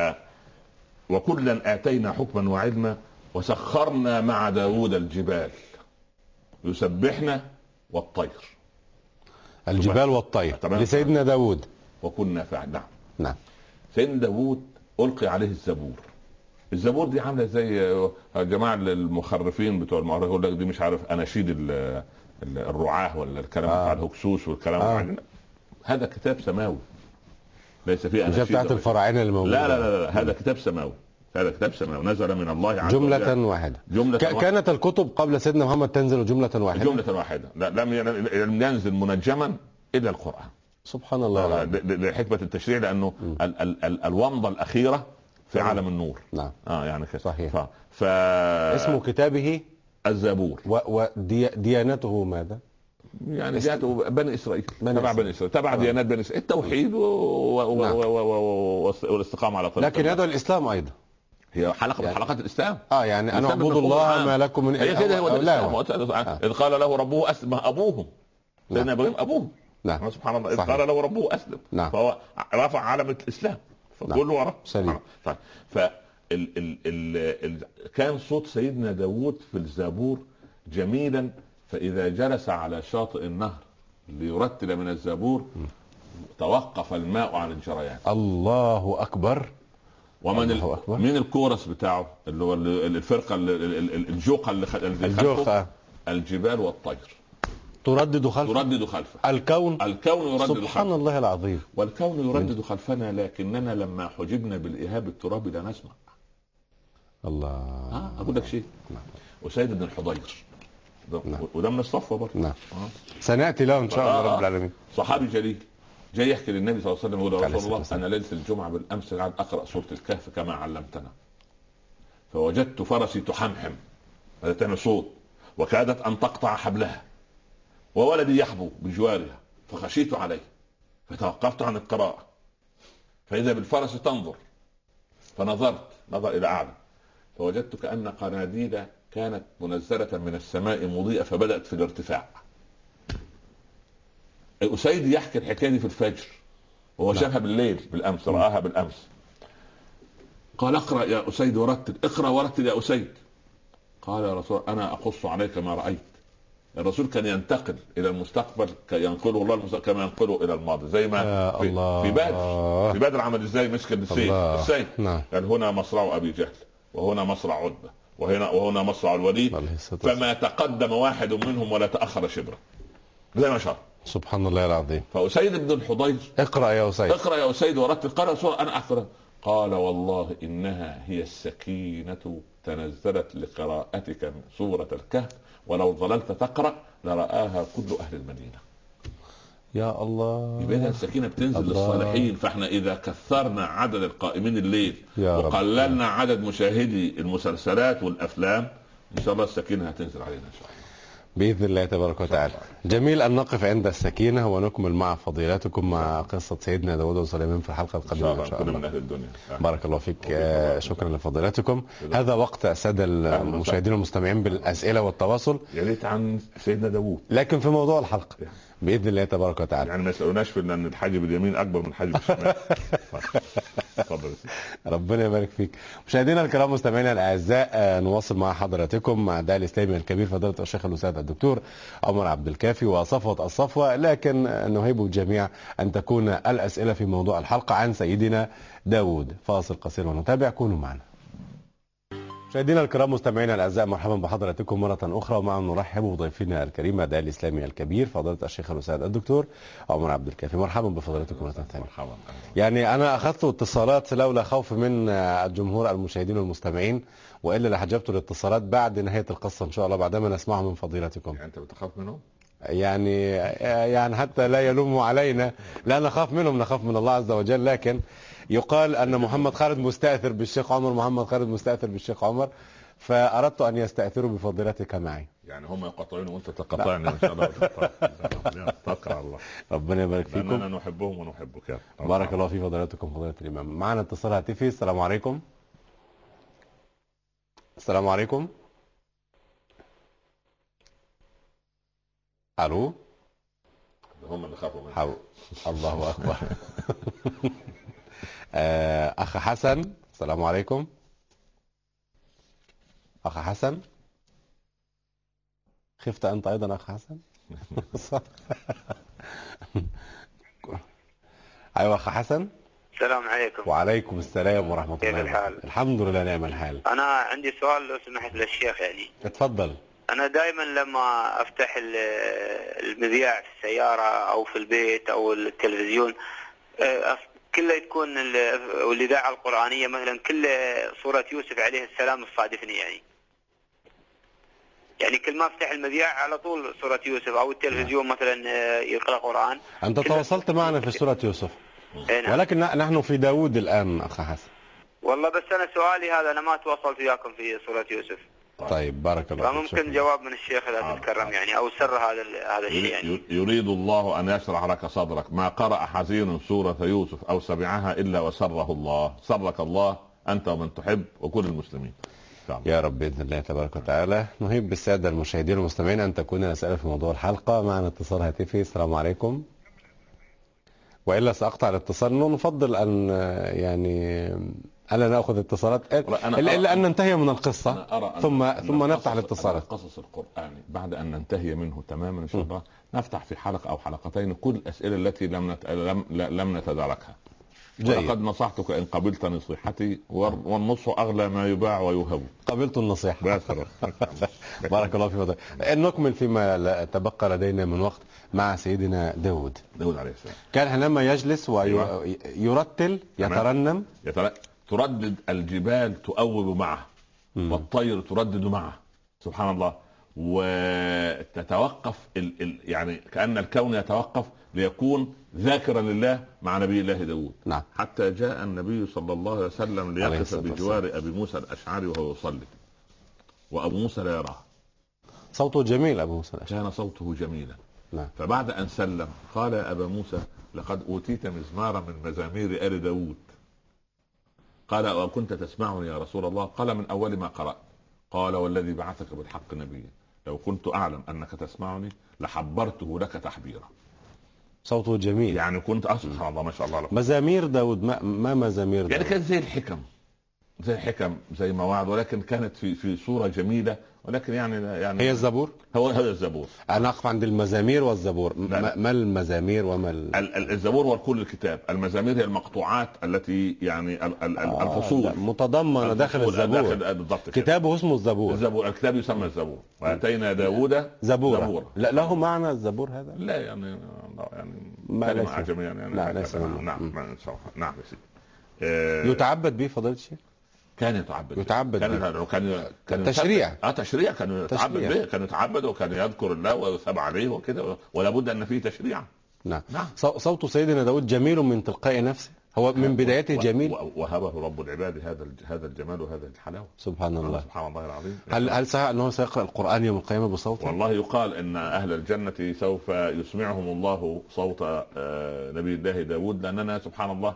وكلا آتينا حكما وعلما وسخرنا مع داود الجبال يسبحنا والطير. الجبال والطير لسيدنا داود. وكنا فعل. نعم. سيدنا داود ألقي عليه الزبور. الزبور دي عامله زي جماعه المخرفين بتوع المعركه يقول لك دي مش عارف اناشيد الرعاه ولا الكلام بتاع الهكسوس والكلام. هذا كتاب سماوي ليس فيه اناشيد بتاعت الفراعنه الموجوده. لا هذا كتاب سماوي. هذا كتاب سماوي نزل من الله عز وجل جملة واحدة. كانت الكتب قبل سيدنا محمد تنزل جملة واحدة. لم ينزل منجما إلا القرآن. سبحان الله. لحكمة التشريع لأنه الومضة الأخيرة في عالم النور. نعم. يعني كده. صحيح. اسم كتابه الزبور. وديانته ماذا؟ يعني ديانته بني إسرائيل. تبع بني إسرائيل، تبع ديانات بني إسرائيل، التوحيد والاستقامة على طريق. لكن يدعو الإسلام أيضا. هي حلقة من حلقات الإسلام. يعني أنا أعبد الله ما لكم من إله. هي كده هو الإسلام. إذ قال له ربه أسلم أبوهم. سيدنا إبراهيم أبوهم. نعم. سبحان الله. إذ قال له ربه أسلم. نعم. فهو رفع علامة الإسلام. فكله ورا. سليم. كان صوت سيدنا داود في الزبور جميلا، فإذا جلس على شاطئ النهر ليرتل من الزبور توقف الماء عن الجريان. الله أكبر. من الكورس بتاعه اللي هو الفرقة الجوقة اللي الجبال والطير تردد خلفه. الكون يردد خلفه. سبحان الله العظيم. والكون يردد خلفنا، لكننا لما حجبنا بالإيهاب الترابي لا نسمع. الله. أقول لك شيء. وسيد بن الحضير وده من الصفوة برضه. نعم. سنأتي له إن شاء الله رب العالمين. صحابي جليل جاي يحكي للنبي صلى الله عليه وسلم يقول يا رسول الله أنا ليلة الجمعة بالأمس قاعد أقرأ سورة الكهف كما علمتنا، فوجدت فرسي تحمحم، هذا تعمل صوت، وكادت أن تقطع حبلها، وولدي يحبو بجوارها، فخشيت عليه فتوقفت عن القراءة، فإذا بالفرس تنظر، فنظرت نظر إلى أعلى فوجدت كأن قناديل كانت منزلة من السماء مضيئة فبدأت في الارتفاع. أسيد يحكي الحكاية دي في الفجر وهو شافها بالليل بالأمس، رآها بالأمس. قال اقرأ يا أسيد ورتل، اقرأ ورتل يا أسيد. قال يا رسول أنا أقص عليك ما رأيت. الرسول كان ينتقل إلى المستقبل ينقله الله كما ينقله إلى الماضي، زي ما في بدر عمل إزاي مسك السيف قال هنا مصرع أبي جهل وهنا مصرع عتبة وهنا مصرع الوليد، فما تقدم واحد منهم ولا تأخر شبرا، زي ما شاء. سبحان الله العظيم. فأسيد بن الحضير اقرأ يا أسيد، اقرأ يا أسيد ورتل. قال سورة أنا أحفظها. قال والله إنها هي السكينة تنزلت لقراءتك سورة الكهف، ولو ظللت تقرأ لرآها كل أهل المدينة. يا الله. يبقى السكينة بتنزل الله. للصالحين. فاحنا إذا كثرنا عدد القائمين الليل وقللنا عدد مشاهدي المسلسلات والأفلام، إن شاء الله السكينة هتنزل علينا إن شاء الله بإذن الله تبارك وتعالى. جميل أن نقف عند السكينة ونكمل مع فضيلتكم مع قصة سيدنا داود وسليمان في الحلقة القادمة إن شاء الله. من أهل الدنيا. بارك الله فيك. شكرا لفضيلتكم. هذا وقت السادة المشاهدين والمستمعين بالأسئلة والتواصل. يا ريت عن سيدنا داوود، لكن في موضوع الحلقة بإذن الله تبارك وتعالى. يعني ما يسألوناش في أن الحاجب اليمين أكبر من الحاجب الشمال. تفضل. ربنا يبارك فيك. مشاهدينا الكرام مستمعينا الاعزاء، نواصل مع حضراتكم مع الداعي الاسلامي الكبير فضيله الشيخ الاستاذ الدكتور عمر عبد الكافي وصفوه الصفوه، لكن نهيب الجميع ان تكون الاسئله في موضوع الحلقه عن سيدنا داود. فاصل قصير ونتابع، كونوا معنا. مشاهدينا الكرام مستمعينا الاعزاء، مرحبا بحضراتكم مره اخرى، ومعنا نرحب بضيفنا الكريم الداعي الاسلامي الكبير فضيله الشيخ الاستاذ الدكتور عمر عبد الكافي. مرحبا بفضيلتكم مره ثانيه. مرحبا. يعني انا اخذت اتصالات لولا خوف من الجمهور المشاهدين والمستمعين، والا لحجبت الاتصالات بعد نهايه القصه ان شاء الله بعدما نسمعها من فضيلتكم. يعني انت بتخاف منهم؟ يعني حتى لا يلوموا علينا، لا نخاف منهم، نخاف من الله عز وجل. لكن يقال ان محمد خالد مستأثر بالشيخ عمر، محمد خالد مستأثر بالشيخ عمر، فاردت ان يستأثروا بفضيلتك معي. يعني هم يقاطعون وانت تقاطعني ان شاء الله. توكل على الله. ربنا يبارك فيكم. لاننا نحبهم ونحبك. بارك الله في فضيلتكم فضيلة الامام. معنا اتصال هاتفي. السلام عليكم. السلام عليكم. الو. هم اللي خافوا منك. الله اكبر. اخ حسن. السلام عليكم. اخ حسن. خفت انت ايضا اخ حسن؟ ايوه اخ حسن. السلام عليكم. وعليكم السلام ورحمه الله. كيف الحال؟ الحمد لله نعم الحال. انا عندي سؤال لو سمحت للشيخ. يعني اتفضل. انا دائما لما افتح المذياع في السياره او في البيت او التلفزيون كله تكون الاذاعه القرانيه مثلا كل سوره يوسف عليه السلام تصادفني. يعني كل ما افتح المذياع على طول سوره يوسف، او التلفزيون مثلا يقرا قران. انت تواصلت معنا في سوره يوسف. نعم. ولكن نحن في داود الان اخ حسن. والله بس انا سؤالي هذا، انا ما تواصلت وياكم في سوره يوسف. طيب بارك الله فيك. فممكن جواب من الشيخ اذا تتكرم يعني، او سر هذا الشيء يعني. يريد الله ان يشرح لك صدرك. ما قرأ حزين سورة يوسف او سمعها الا وسره الله. سرك الله انت ومن تحب وكل المسلمين. يا رب باذن الله تبارك وتعالى. نهيب بالساده المشاهدين والمستمعين ان تكون الاسئله في موضوع الحلقه. معنا اتصال هاتفي. السلام عليكم. والا ساقطع الاتصال. نفضل ان يعني الا ناخذ اتصالات الا ان ننتهي من القصه ثم نفتح الاتصالات. القصص القراني بعد ان ننتهي منه تماما ان شاء الله نفتح في حلقه او حلقتين كل الاسئله التي لم نتداركها. ولقد نصحتك ان قبلت نصيحتي، والنصح اغلى ما يباع ويهب. قبلت النصيحه. بارك الله فيك. نكمل فيما تبقى لدينا من وقت مع سيدنا داود عليه السلام. كان حينما يجلس ويرتل يترنم. تردد الجبال تؤوب معه، والطير تردد معه. سبحان الله. وتتوقف يعني كأن الكون يتوقف ليكون ذاكرا لله مع نبي الله داود. نعم. حتى جاء النبي صلى الله عليه وسلم ليقف بجوار أبي موسى الأشعري وهو يصلي، وأبو موسى لا يراه. صوته جميل أبو موسى الأشعري. كان صوته جميلا. نعم. فبعد أن سلم قال يا أبا موسى لقد أوتيت مزمارا من مزامير آل داود. قال وكنت تسمعني يا رسول الله؟ قال من أول ما قرأت. قال والذي بعثك بالحق نبيا لو كنت أعلم أنك تسمعني لحبرته لك تحبيرا. صوته جميل. يعني كنت سبحان الله ما شاء الله. مزامير داود ما مزامير يعني كانت زي الحكم زي مواعظ، ولكن كانت في صورة جميلة ولكن يعني هي الزبور؟ هو الزبور. انا اقف عند المزامير والزبور. ما المزامير وما الزبور هو كل الكتاب. المزامير هي المقطوعات التي يعني الفصول متضمنه داخل الزبور. بالضبط. كتابه اسمه الزبور. الكتاب يسمى الزبور. واتينا داوود زبورا. لا له معنى الزبور هذا؟ لا يعني كلمه عجميه يعني. لا ليس. نعم يا سيدي. يتعبد به فضيلة الشيخ؟ كان يتعبد كان تشريع. تشريع. كان يتعبد به، كان يتعبد وكان يذكر الله ويثاب عليه وكده، ولا بد ان فيه تشريع. نعم. صوت سيدنا داود جميل من تلقاء نفسه، هو من بدايته جميل. وهبه رب العباد هذا الجمال وهذا الحلاوه. سبحان الله. سبحان الله العظيم. هل صح انه سيقرأ القرآن يوم القيامة بصوته؟ والله يقال ان اهل الجنة سوف يسمعهم الله صوت نبي الله داود، لاننا سبحان الله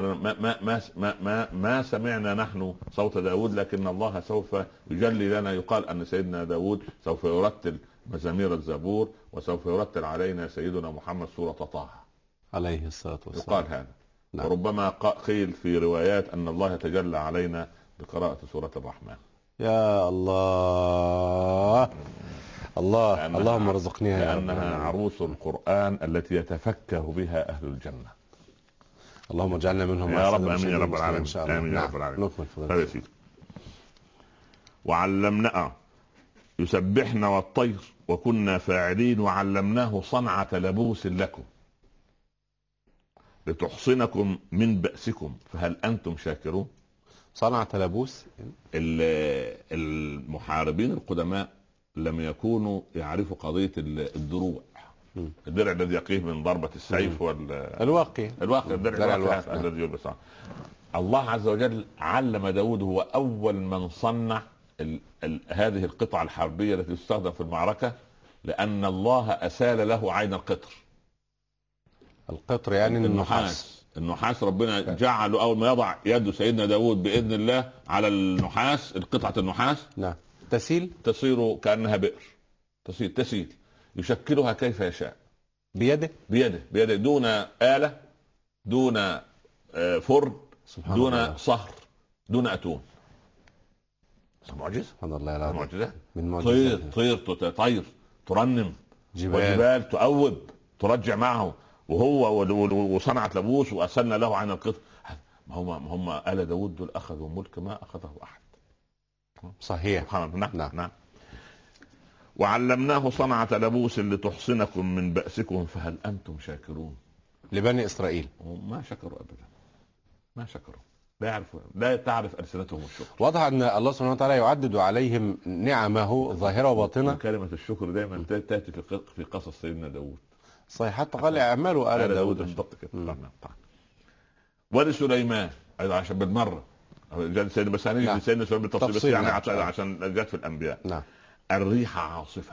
ما سمعنا نحن صوت داود، لكن الله سوف يجلي لنا. يقال أن سيدنا داود سوف يرتل مزامير الزبور، وسوف يرتل علينا سيدنا محمد سورة طه عليه الصلاة والسلام. يقال هذا. نعم. وربما قيل في روايات أن الله يتجلى علينا بقراءة سورة الرحمن. يا الله اللهم ارزقنيها يا رب. لأنها عروس القرآن التي يتفكه بها أهل الجنة. اللهم اجعلنا منهم يا رب. امين يا رب العالمين. ان شاء الله. امين يا رب العالمين. طيب. وعلمنا يسبحنا والطير وكنا فاعلين، وعلمناه صنعة لبوس لكم لتحصنكم من بأسكم فهل أنتم شاكرون. صنعة لبوس. المحاربين القدماء لم يكونوا يعرفوا قضية الدروع. الدرع الذي يقيه من ضربة السيف الواقي الدرع الذي يلبس. الله عز وجل علم داود، هو أول من صنع هذه القطعة الحربية التي تستخدم في المعركة، لأن الله أسال له عين القطر يعني النحاس. ربنا جعله أول ما يضع يد سيدنا داود بإذن الله على النحاس، قطعة النحاس نعم تصير كأنها بئر. تسيل يشكلها كيف يشاء بيده دون آلة، دون فرن، دون الله. صهر، دون أتون. معجزة. سبحان الله العظيم. معجزة. من معجزات. طير ترنم، جبال تؤوب ترجع معه، وهو وصنعت لبوس وأسلنا له عن القطر. ما هم آل داود دول أخذوا ملك ما أخذه أحد. صحيح. نعم. وعلمناه صنعة لبوس لتحصنكم من بأسكم فهل أنتم شاكرون. لبني إسرائيل ما شكروا أبدا، ما شكروا، لا تعرف ألسنتهم الشكر. واضح أن الله سبحانه وتعالى يعدد عليهم نعمه ظاهرة وباطنة. كلمة الشكر دائما تأتي في قصص سيدنا داود. صحيح. حتى قال اعملوا آل داود بالضبط كده. ولسليمان أيضا عشان بالمرة سيدنا، بس هنيجي سيدنا سليمان بالتفصيل يعني عشان جت في الأنبياء. نعم. الريح عاصفة،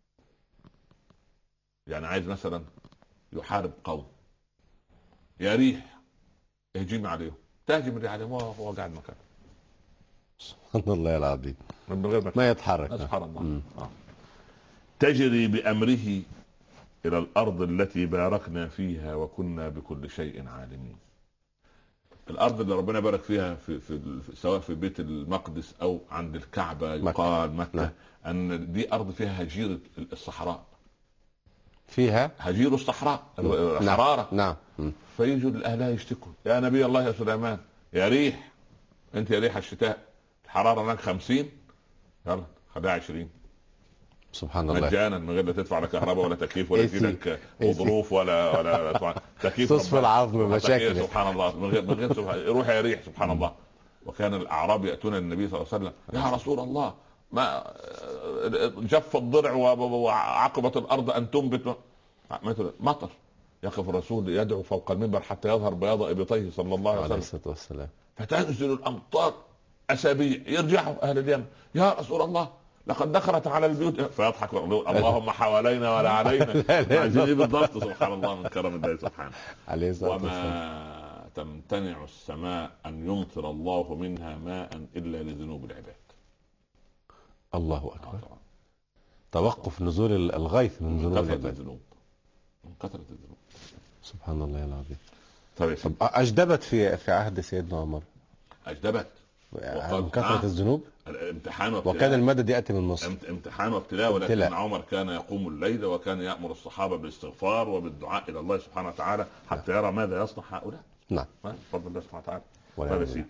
يعني عايز مثلا يحارب قوم، يا ريح اهجم عليهم، تهجم الريح عليهم وهو قاعد مكانه. سبحان الله العظيم. من غير ما يتحرك. سبحان الله. تجري بأمره إلى الأرض التي باركنا فيها وكنا بكل شيء عالمين. الأرض اللي ربنا بارك فيها في سواء في بيت المقدس أو عند الكعبة يقال مكة. أن دي أرض فيها هجير الصحراء، فيها هجير الصحراء، حرارة. نعم. فيجوا الأهلها يشتكوا، يا نبي الله يا سليمان، يا ريح أنت يا ريح الشتاء الحرارة هناك 50، يلا خليها 20 سبحان الله مجانا من غير لا تدفع لا كهرباء ولا تكييف ولا يجيلك ظروف ولا تكييف. تصف العظم مشاكل. سبحان الله. من غير روح يا ريح. سبحان الله. وكان الأعراب يأتون النبي صلى الله عليه وسلم، يا رسول الله ما جف الضرع وعقبت الأرض أن تنبت مثل مطر. يقف الرسول يدعو فوق المنبر حتى يظهر بياض إبطيه صلى الله عليه وسلم، فتنزل الأمطار أسابيع. يرجعوا أهل اليمن، يا رسول الله لقد دخلت على البيوت، فيضحك اللهم حوالينا ولا علينا. عايزين بالضبط. سبحان الله من كرم الله سبحانه. وما تمتنع السماء أن يمطر الله منها ماء إلا لذنوب العباد. الله أكبر. توقف نزول الغيث من ذنوب العباد، من كثرة الذنوب. سبحان الله العظيم. طيب أجدبت في عهد سيدنا عمر. أجدبت من كثرة الذنوب. امتحان وابتلاء. وكان المدد يأتي من مصر. امتحان وابتلاء. ولكن عمر كان يقوم الليل وكان يأمر الصحابة بالاستغفار وبالدعاء إلى الله سبحانه وتعالى حتى يرى ماذا يصنع هؤلاء. نعم. بفضل الله سبحانه وتعالى. طيب يا سيدي،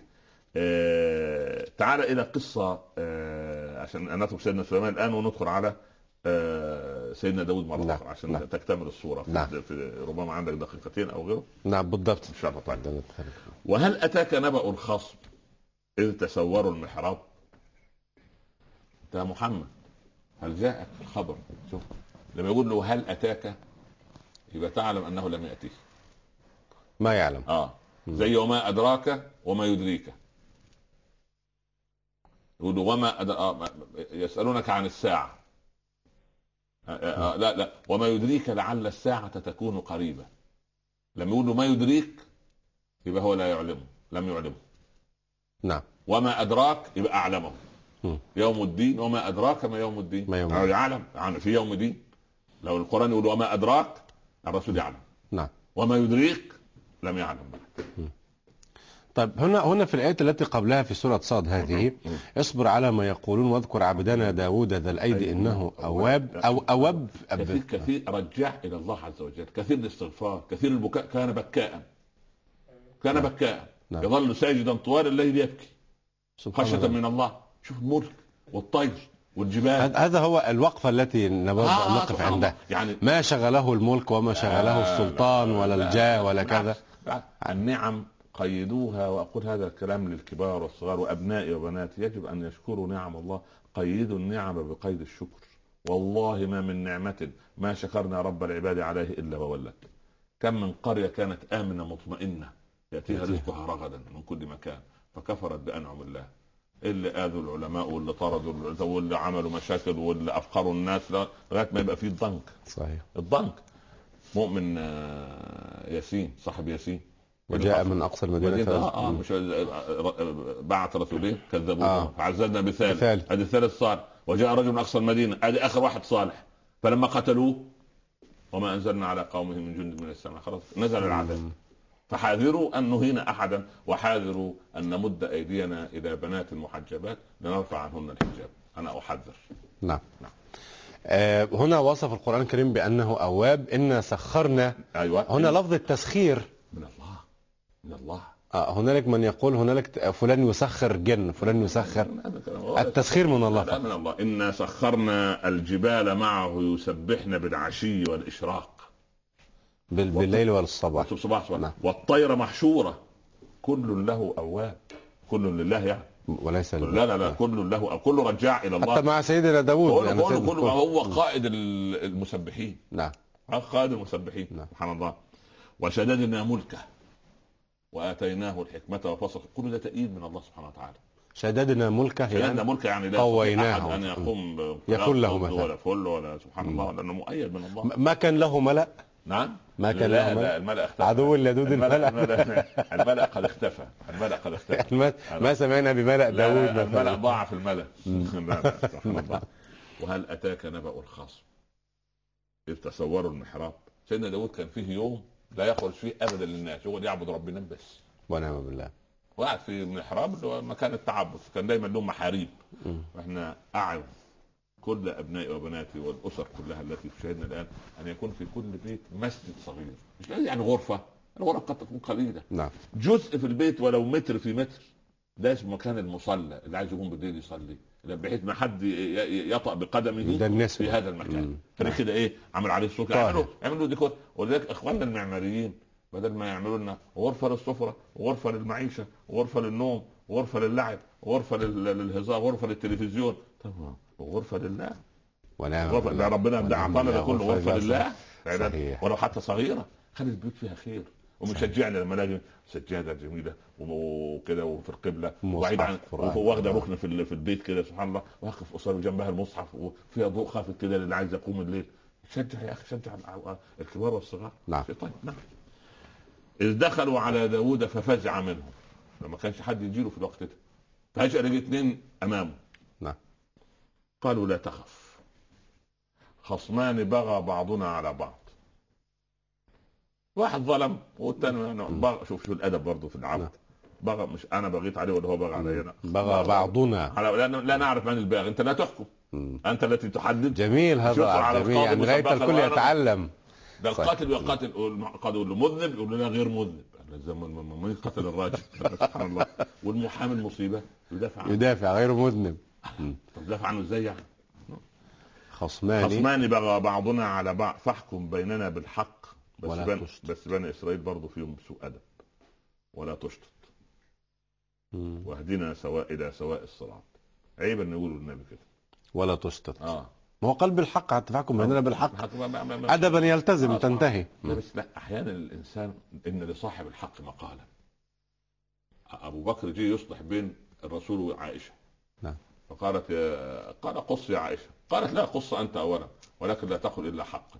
تعال إلى قصة عشان نترك سيدنا سليمان الآن وندخل على سيدنا داود مرة أخرى عشان تكتمل الصورة. في ربما عندك دقيقتين أو غيره. نعم بالضبط إن شاء الله. طيب. وهل أتاك نبأ الخصم إذ تسوروا المحراب؟ يا محمد هل جاءك الخبر؟ شوف لما يقول له هل أتاك يبقى تعلم أنه لم يأتيه. ما يعلم. زي وما أدراك وما يدريك. يقول له وما يسألونك عن الساعة. لا وما يدريك لعل الساعة تكون قريبة. لما يقول له ما يدريك يبقى هو لا يعلمه، لم يعلمه. نعم. وما أدراك يبقى أعلمه. يوم الدين وما أدراك ما يوم الدين. ما يعلم في يوم الدين. لو القرآن يقول وما أدراك الرسول يعلم. نعم. وما يدريك لم يعلم بعد. طيب هنا في الآية التي قبلها في سورة صاد هذه اصبر على ما يقولون واذكر عبدنا داود ذا الأيد إنه أواب أو أواب. كثير رجع إلى الله عز وجل، كثير الاستغفار، كثير البكاء. كان بكاء. نعم. يظل ساجدا طوال الليل يبكي خشية من الله. شوف الملك والطير والجبال. هذا هو الوقفة التي نقف عندها. يعني ما شغله الملك وما شغله السلطان ولا الجاه ولا كذا. النعم قيدوها. وأقول هذا الكلام للكبار والصغار وأبنائي وبناتي، يجب أن يشكروا نعم الله. قيدوا النعم بقيد الشكر. والله ما من نعمة ما شكرنا رب العباد عليه إلا وولت. كم من قرية كانت آمنة مطمئنة يأتيها رزقها رغدا من كل مكان فكفرت بأنعم الله. اللي آذوا العلماء واللي طردوا واللي عملوا مشاكل واللي أفقروا الناس لغاية ما يبقى فيه الضنك. صحيح. الضنك. مؤمن ياسين صاحب ياسين وجاء من أقصى المدينة مش بعث رسولين كذبوه فعززنا بثالث. هذه الثالث صالح. وجاء رجل من أقصى المدينة هذه آخر واحد صالح. فلما قتلوه وما أنزلنا على قومه من جند من السماء خلاص نزل العذاب. فحاذروا أن نهين أحدا وحاذروا أن نمد أيدينا إلى بنات المحجبات لنرفع عنهن الحجاب. أنا أحذر. نعم. هنا وصف القرآن الكريم بأنه أواب. إنا سخرنا. أيوة. هنا لفظ التسخير من الله. هنالك من يقول هنالك فلان يسخر جن، فلان يسخر. التسخير من الله. لا من الله. إنا سخرنا الجبال معه يسبحن بالعشي والإشراق. بالليل والصباح. نعم. والطير محشورة كل له أواب. كل لله يعني وليس لا كل له كل رجع إلى الله. حتى مع سيدنا داود يعني كل هو قائد المسبحين. نعم. قائد المسبحين. نعم. سبحان الله. وشددنا ملكه وآتيناه الحكمة وفصل. كل ده تأييد من الله سبحانه وتعالى. شددنا ملكه يعني لا قويناه أن يقوم يكون له مثل ولا فل ولا سبحان الله لأنه مؤيد من الله. ما كان له ملأ. نعم. ما كان له ملأ. الملأ اختفى. عدو اللدود الملأ قد اختفى. ما سمعنا بملأ داود. الملأ ضاع في الملأ. سبحان الله. وهل أتاك نبأ الخصم إذ تسوروا المحراب؟ سيدنا داود كان فيه يوم لا يخرج فيه ابدا للناس، هو يعبد ربنا بس ونعم بالله. وقعد في المحراب اللي هو مكان التعبد. كان دايما لهم محاريب. واحنا اعلم كل ابنائي وبناتي والاسر كلها التي تشاهدنا الان ان يكون في كل بيت مسجد صغير. مش يعني غرفه، الغرف قد تكون قليله. نعم. جزء في البيت ولو متر في متر ده اسمه مكان المصلى اللي عايز يقوم بالليل يصلي بحيث ما حد يطأ بقدمه في هذا المكان. فكده ايه عمل عليه السفره. يعملوا ديكور. ولذلك اخواننا المعماريين بدل ما يعملوا لنا غرفه للسفره وغرفه للمعيشه وغرفه للنوم وغرفه للعب وغرفه للهزار وغرفه للتلفزيون، طب وغرفه لله غرفه ده ربنا اعطانا ده كله غرفه لله ولو حتى صغيره. خلي البيوت فيها خير. ومشجعنا لما نلاقي سجاده جميله وكده وفي القبله وبعيد عن واخده ركن في البيت كده سبحان الله واقف قصير جنبها المصحف وفيها ضوء خافت كده اللي عايز يقوم الليل. شجع يا اخي، شجع الكبار والصغار. نعم. طيب نعم. إذ دخلوا على داود ففزع منهم. لما كانش حد يجيله في الوقت ده فجأة لقي اثنين امامه. نعم. قالوا لا تخف خصمان بغى بعضنا على بعض. واحد ظلم والثاني شوف الادب برضه في العبد. بغى، مش انا بغيت عليه ولا هو بغى علي، بغى بعضنا لا نعرف من الباغي، انت لا تحكم، انت التي تحدد. جميل، هذا جميل، يعني رأيت الكل يتعلم. ده القاتل يقاتل، القاضي يقول له مذنب، يقول له لا غير مذنب، من قتل الراجل. سبحان الله. والمحامي المصيبه يدافع غير مذنب. طب دافع عنه ازاي يعني؟ خصمان بغى بعضنا على بعض فاحكم بيننا بالحق. بس بني اسرائيل برضه فيهم سوء ادب. ولا تشطط واهدنا الى سواء الصراط. عيب ان يقولوا النبي كده ولا تشطط. ما هو قلب الحق، حتى فاحكم بيننا بالحق ادبا يلتزم تنتهي. بس لا، احيانا الانسان ان لصاحب الحق مقالا. ابو بكر جه يصلح بين الرسول وعائشه. نعم. فقالت قال قص يا عائشه. قالت لا، قص انت اولا، ولكن لا تقل الا حقا.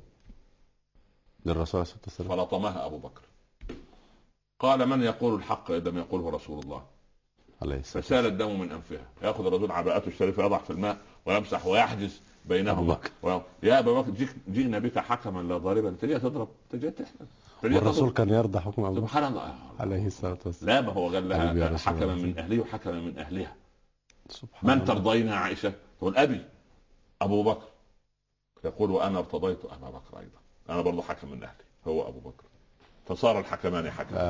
للرسول صلى الله عليه وسلم. فلطمها ابو بكر. قال من يقول الحق اذا لم يقوله رسول الله عليه الصلاه. فسال الدم من انفها. ياخذ الرجل عباءته الشريفه يضع في الماء ويمسح ويحجز بينهما. يا ابا بكر جئنا بك حكما لا ضاربا. تجي تضرب، تجي تحمل. والرسول كان يرضى حكم ابو بكر سبحان الله عليه الصلاه والسلام. لا، ما هو قال لها حكما من اهله وحكما من اهلها. من ترضين يا عائشه؟ تقول ابي ابو بكر. يقول وانا ارتضيت ابا بكر ايضا، انا برضه حكم من اهلي هو ابو بكر. فصار الحكمان حكما.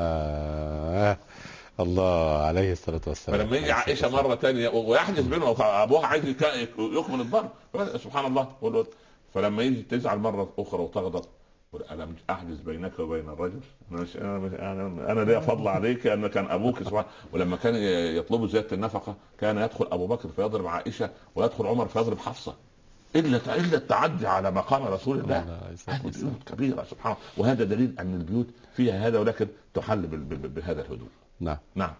الله عليه الصلاه والسلام. فلما يجي عائشه مره ثانيه ويحدث بينه ابوها عايز يكمل الضرب، سبحان الله. فلما يجي تزعل مره اخرى وتغضب، ألم أحدث بينك وبين الرجل؟ أنا لي فضل عليك أن كان أبوك سبحانه. ولما كان يطلبوا زيادة النفقة كان يدخل أبو بكر فيضرب عائشة ويدخل عمر فيضرب حفصة. إلا التعدي على مقام رسول الله. هذه بيوت كبيرة سبحان الله، وهذا دليل أن البيوت فيها هذا، ولكن تحل بهذا الهدوء. نعم.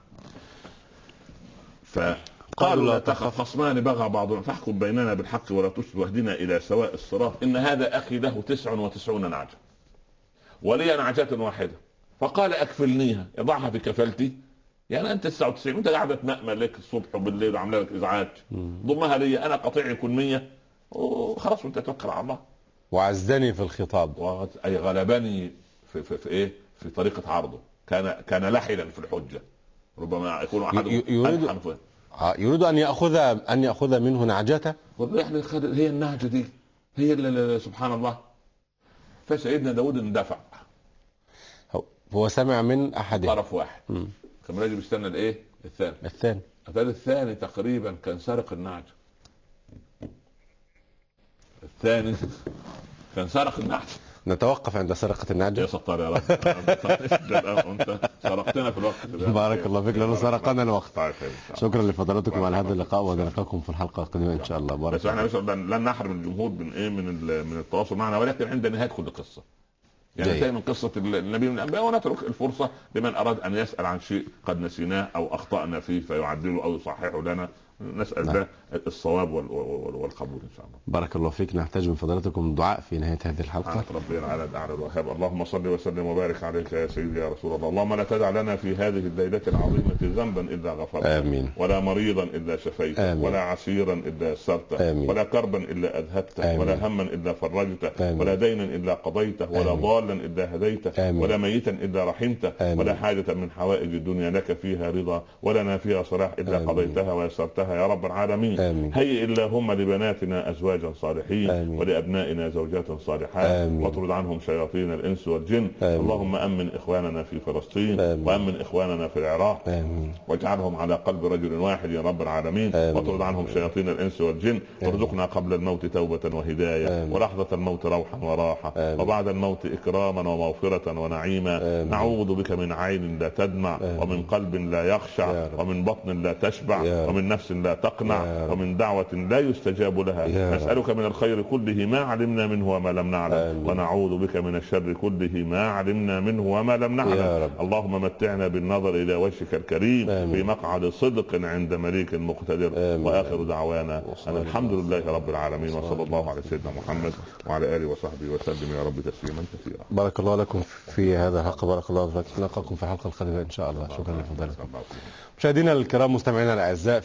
فقالوا لا تخف خصمان بغى بعضنا فاحكم بيننا بالحق ولا تشطط واهدنا الى سواء الصراط. ان هذا اخي له 99 نعجه ولي نعجه واحده. فقال اكفلنيها، يضعها في كفلتي. يعني انت 99 انت قاعده تنأمل لك الصبح وبالليل وعامله لك ازعاج، ضمها لي انا قطيع يكون 100 وخلاص وانت توكل على الله. وعزني في الخطاب، اي غلبني في ايه؟ في طريقه عرضه. كان لحنا في الحجه. ربما يكون احد يريد ان ياخذ منه نعجته. هي النهجه دي هي اللي سبحان الله. فسيدنا داود اندفع، هو سمع من احد طرف واحد. كان راجل بيستنى الايه؟ الثاني تقريبا كان سارق النعجه. الثاني كان سارق النعجه. نتوقف عند سرقة النعجة. يا ستار يا رب. انت سرقتنا في الوقت. بارك الله فيك، لأنه سرقنا الوقت. شكرا لفضلاتكم على هذا اللقاء، ونلقاكم في الحلقة القادمة إن شاء الله. بارك الله. بس احنا لن نحرم الجمهور من التواصل معنا، ولكن عند نهاية كل قصة. يعني انتهي من قصة النبي من الأنبياء، ونترك الفرصة لمن أراد أن يسأل عن شيء قد نسيناه أو أخطأنا فيه فيعدله أو يصححه لنا. نسأل ده الصواب والقبول إن شاء الله. بارك الله فيك. نحتاج من فضلاتكم دعاء في نهاية هذه الحلقة. ربنا على الأعلى الوهاب. اللهم صل وسلم وبارك عليك يا سيدي يا رسول الله. اللهم لا تدع لنا في هذه الليلة العظيمة ذنبا إلا غفرته، آمين. ولا مريضا إلا شفيته، آمين. ولا عسيرا إلا يسرته، آمين. ولا كربا إلا أذهبته، آمين. ولا هما إلا فرجته، آمين. ولا دينا إلا قضيته، ولا ضالا إلا هديته، آمين. ولا ميتا إلا رحمته، آمين. ولا حاجة من حوائج الدنيا لك فيها رضا ولنا فيها صلاح إلا آمين. قضيتها ويسرتها يا رب العالمين. هيئ اللهم لبناتنا أزواجا صالحين، آمين. ولأبنائنا زوجات صالحات، واطرد عنهم شياطين الإنس والجن، آمين. اللهم أمن إخواننا في فلسطين، آمين. وأمن إخواننا في العراق، آمين. واجعلهم على قلب رجل واحد يا رب العالمين، واطرد عنهم شياطين الإنس والجن، وارزقنا قبل الموت توبة وهداية، آمين. ولحظة الموت روحا وراحة، آمين. وبعد الموت إكراما ومغفرة ونعيما، آمين. نعوذ بك من عين لا تدمع، آمين. ومن قلب لا يخشع، ومن بطن لا تشبع، ومن نفس لا تقنع، ومن دعوة لا يستجاب لها. نسألك من الخير كله ما علمنا منه وما لم نعلم، ونعوذ بك من الشر كله ما علمنا منه وما لم نعلم. اللهم متعنا بالنظر إلى وجهك الكريم في مقعد صدق عند مليك مقتدر. وآخر دعوانا أن الحمد لله رب العالمين، وصلى الله على سيدنا محمد وعلى آله وصحبه وسلم يا رب تسليما كثيرا. بارك الله لكم في هذا الحلقة. بارك الله فيكم. نلقاكم في الحلقة القادمة إن شاء الله. شكرا لفضلكم. مشاهدينا الكرام، مستمعينا الأعزاء، في نهاية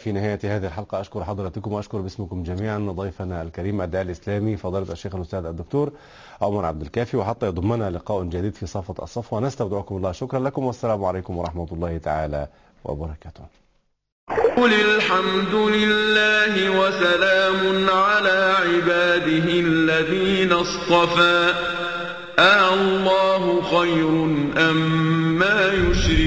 هذه الحلقة أشكر حضراتكم وأشكر باسمكم جميعا ضيفنا الكريم الداعي الإسلامي فضيلة الشيخ الأستاذ الدكتور عمر عبد الكافي، وحتى يضمنا لقاء جديد في صفة الصفوة نستودعكم الله. شكرا لكم والسلام عليكم ورحمة الله تعالى وبركاته. قل الحمد لله وسلام على عباده الذين اصطفى الله خير أم ما يشركون.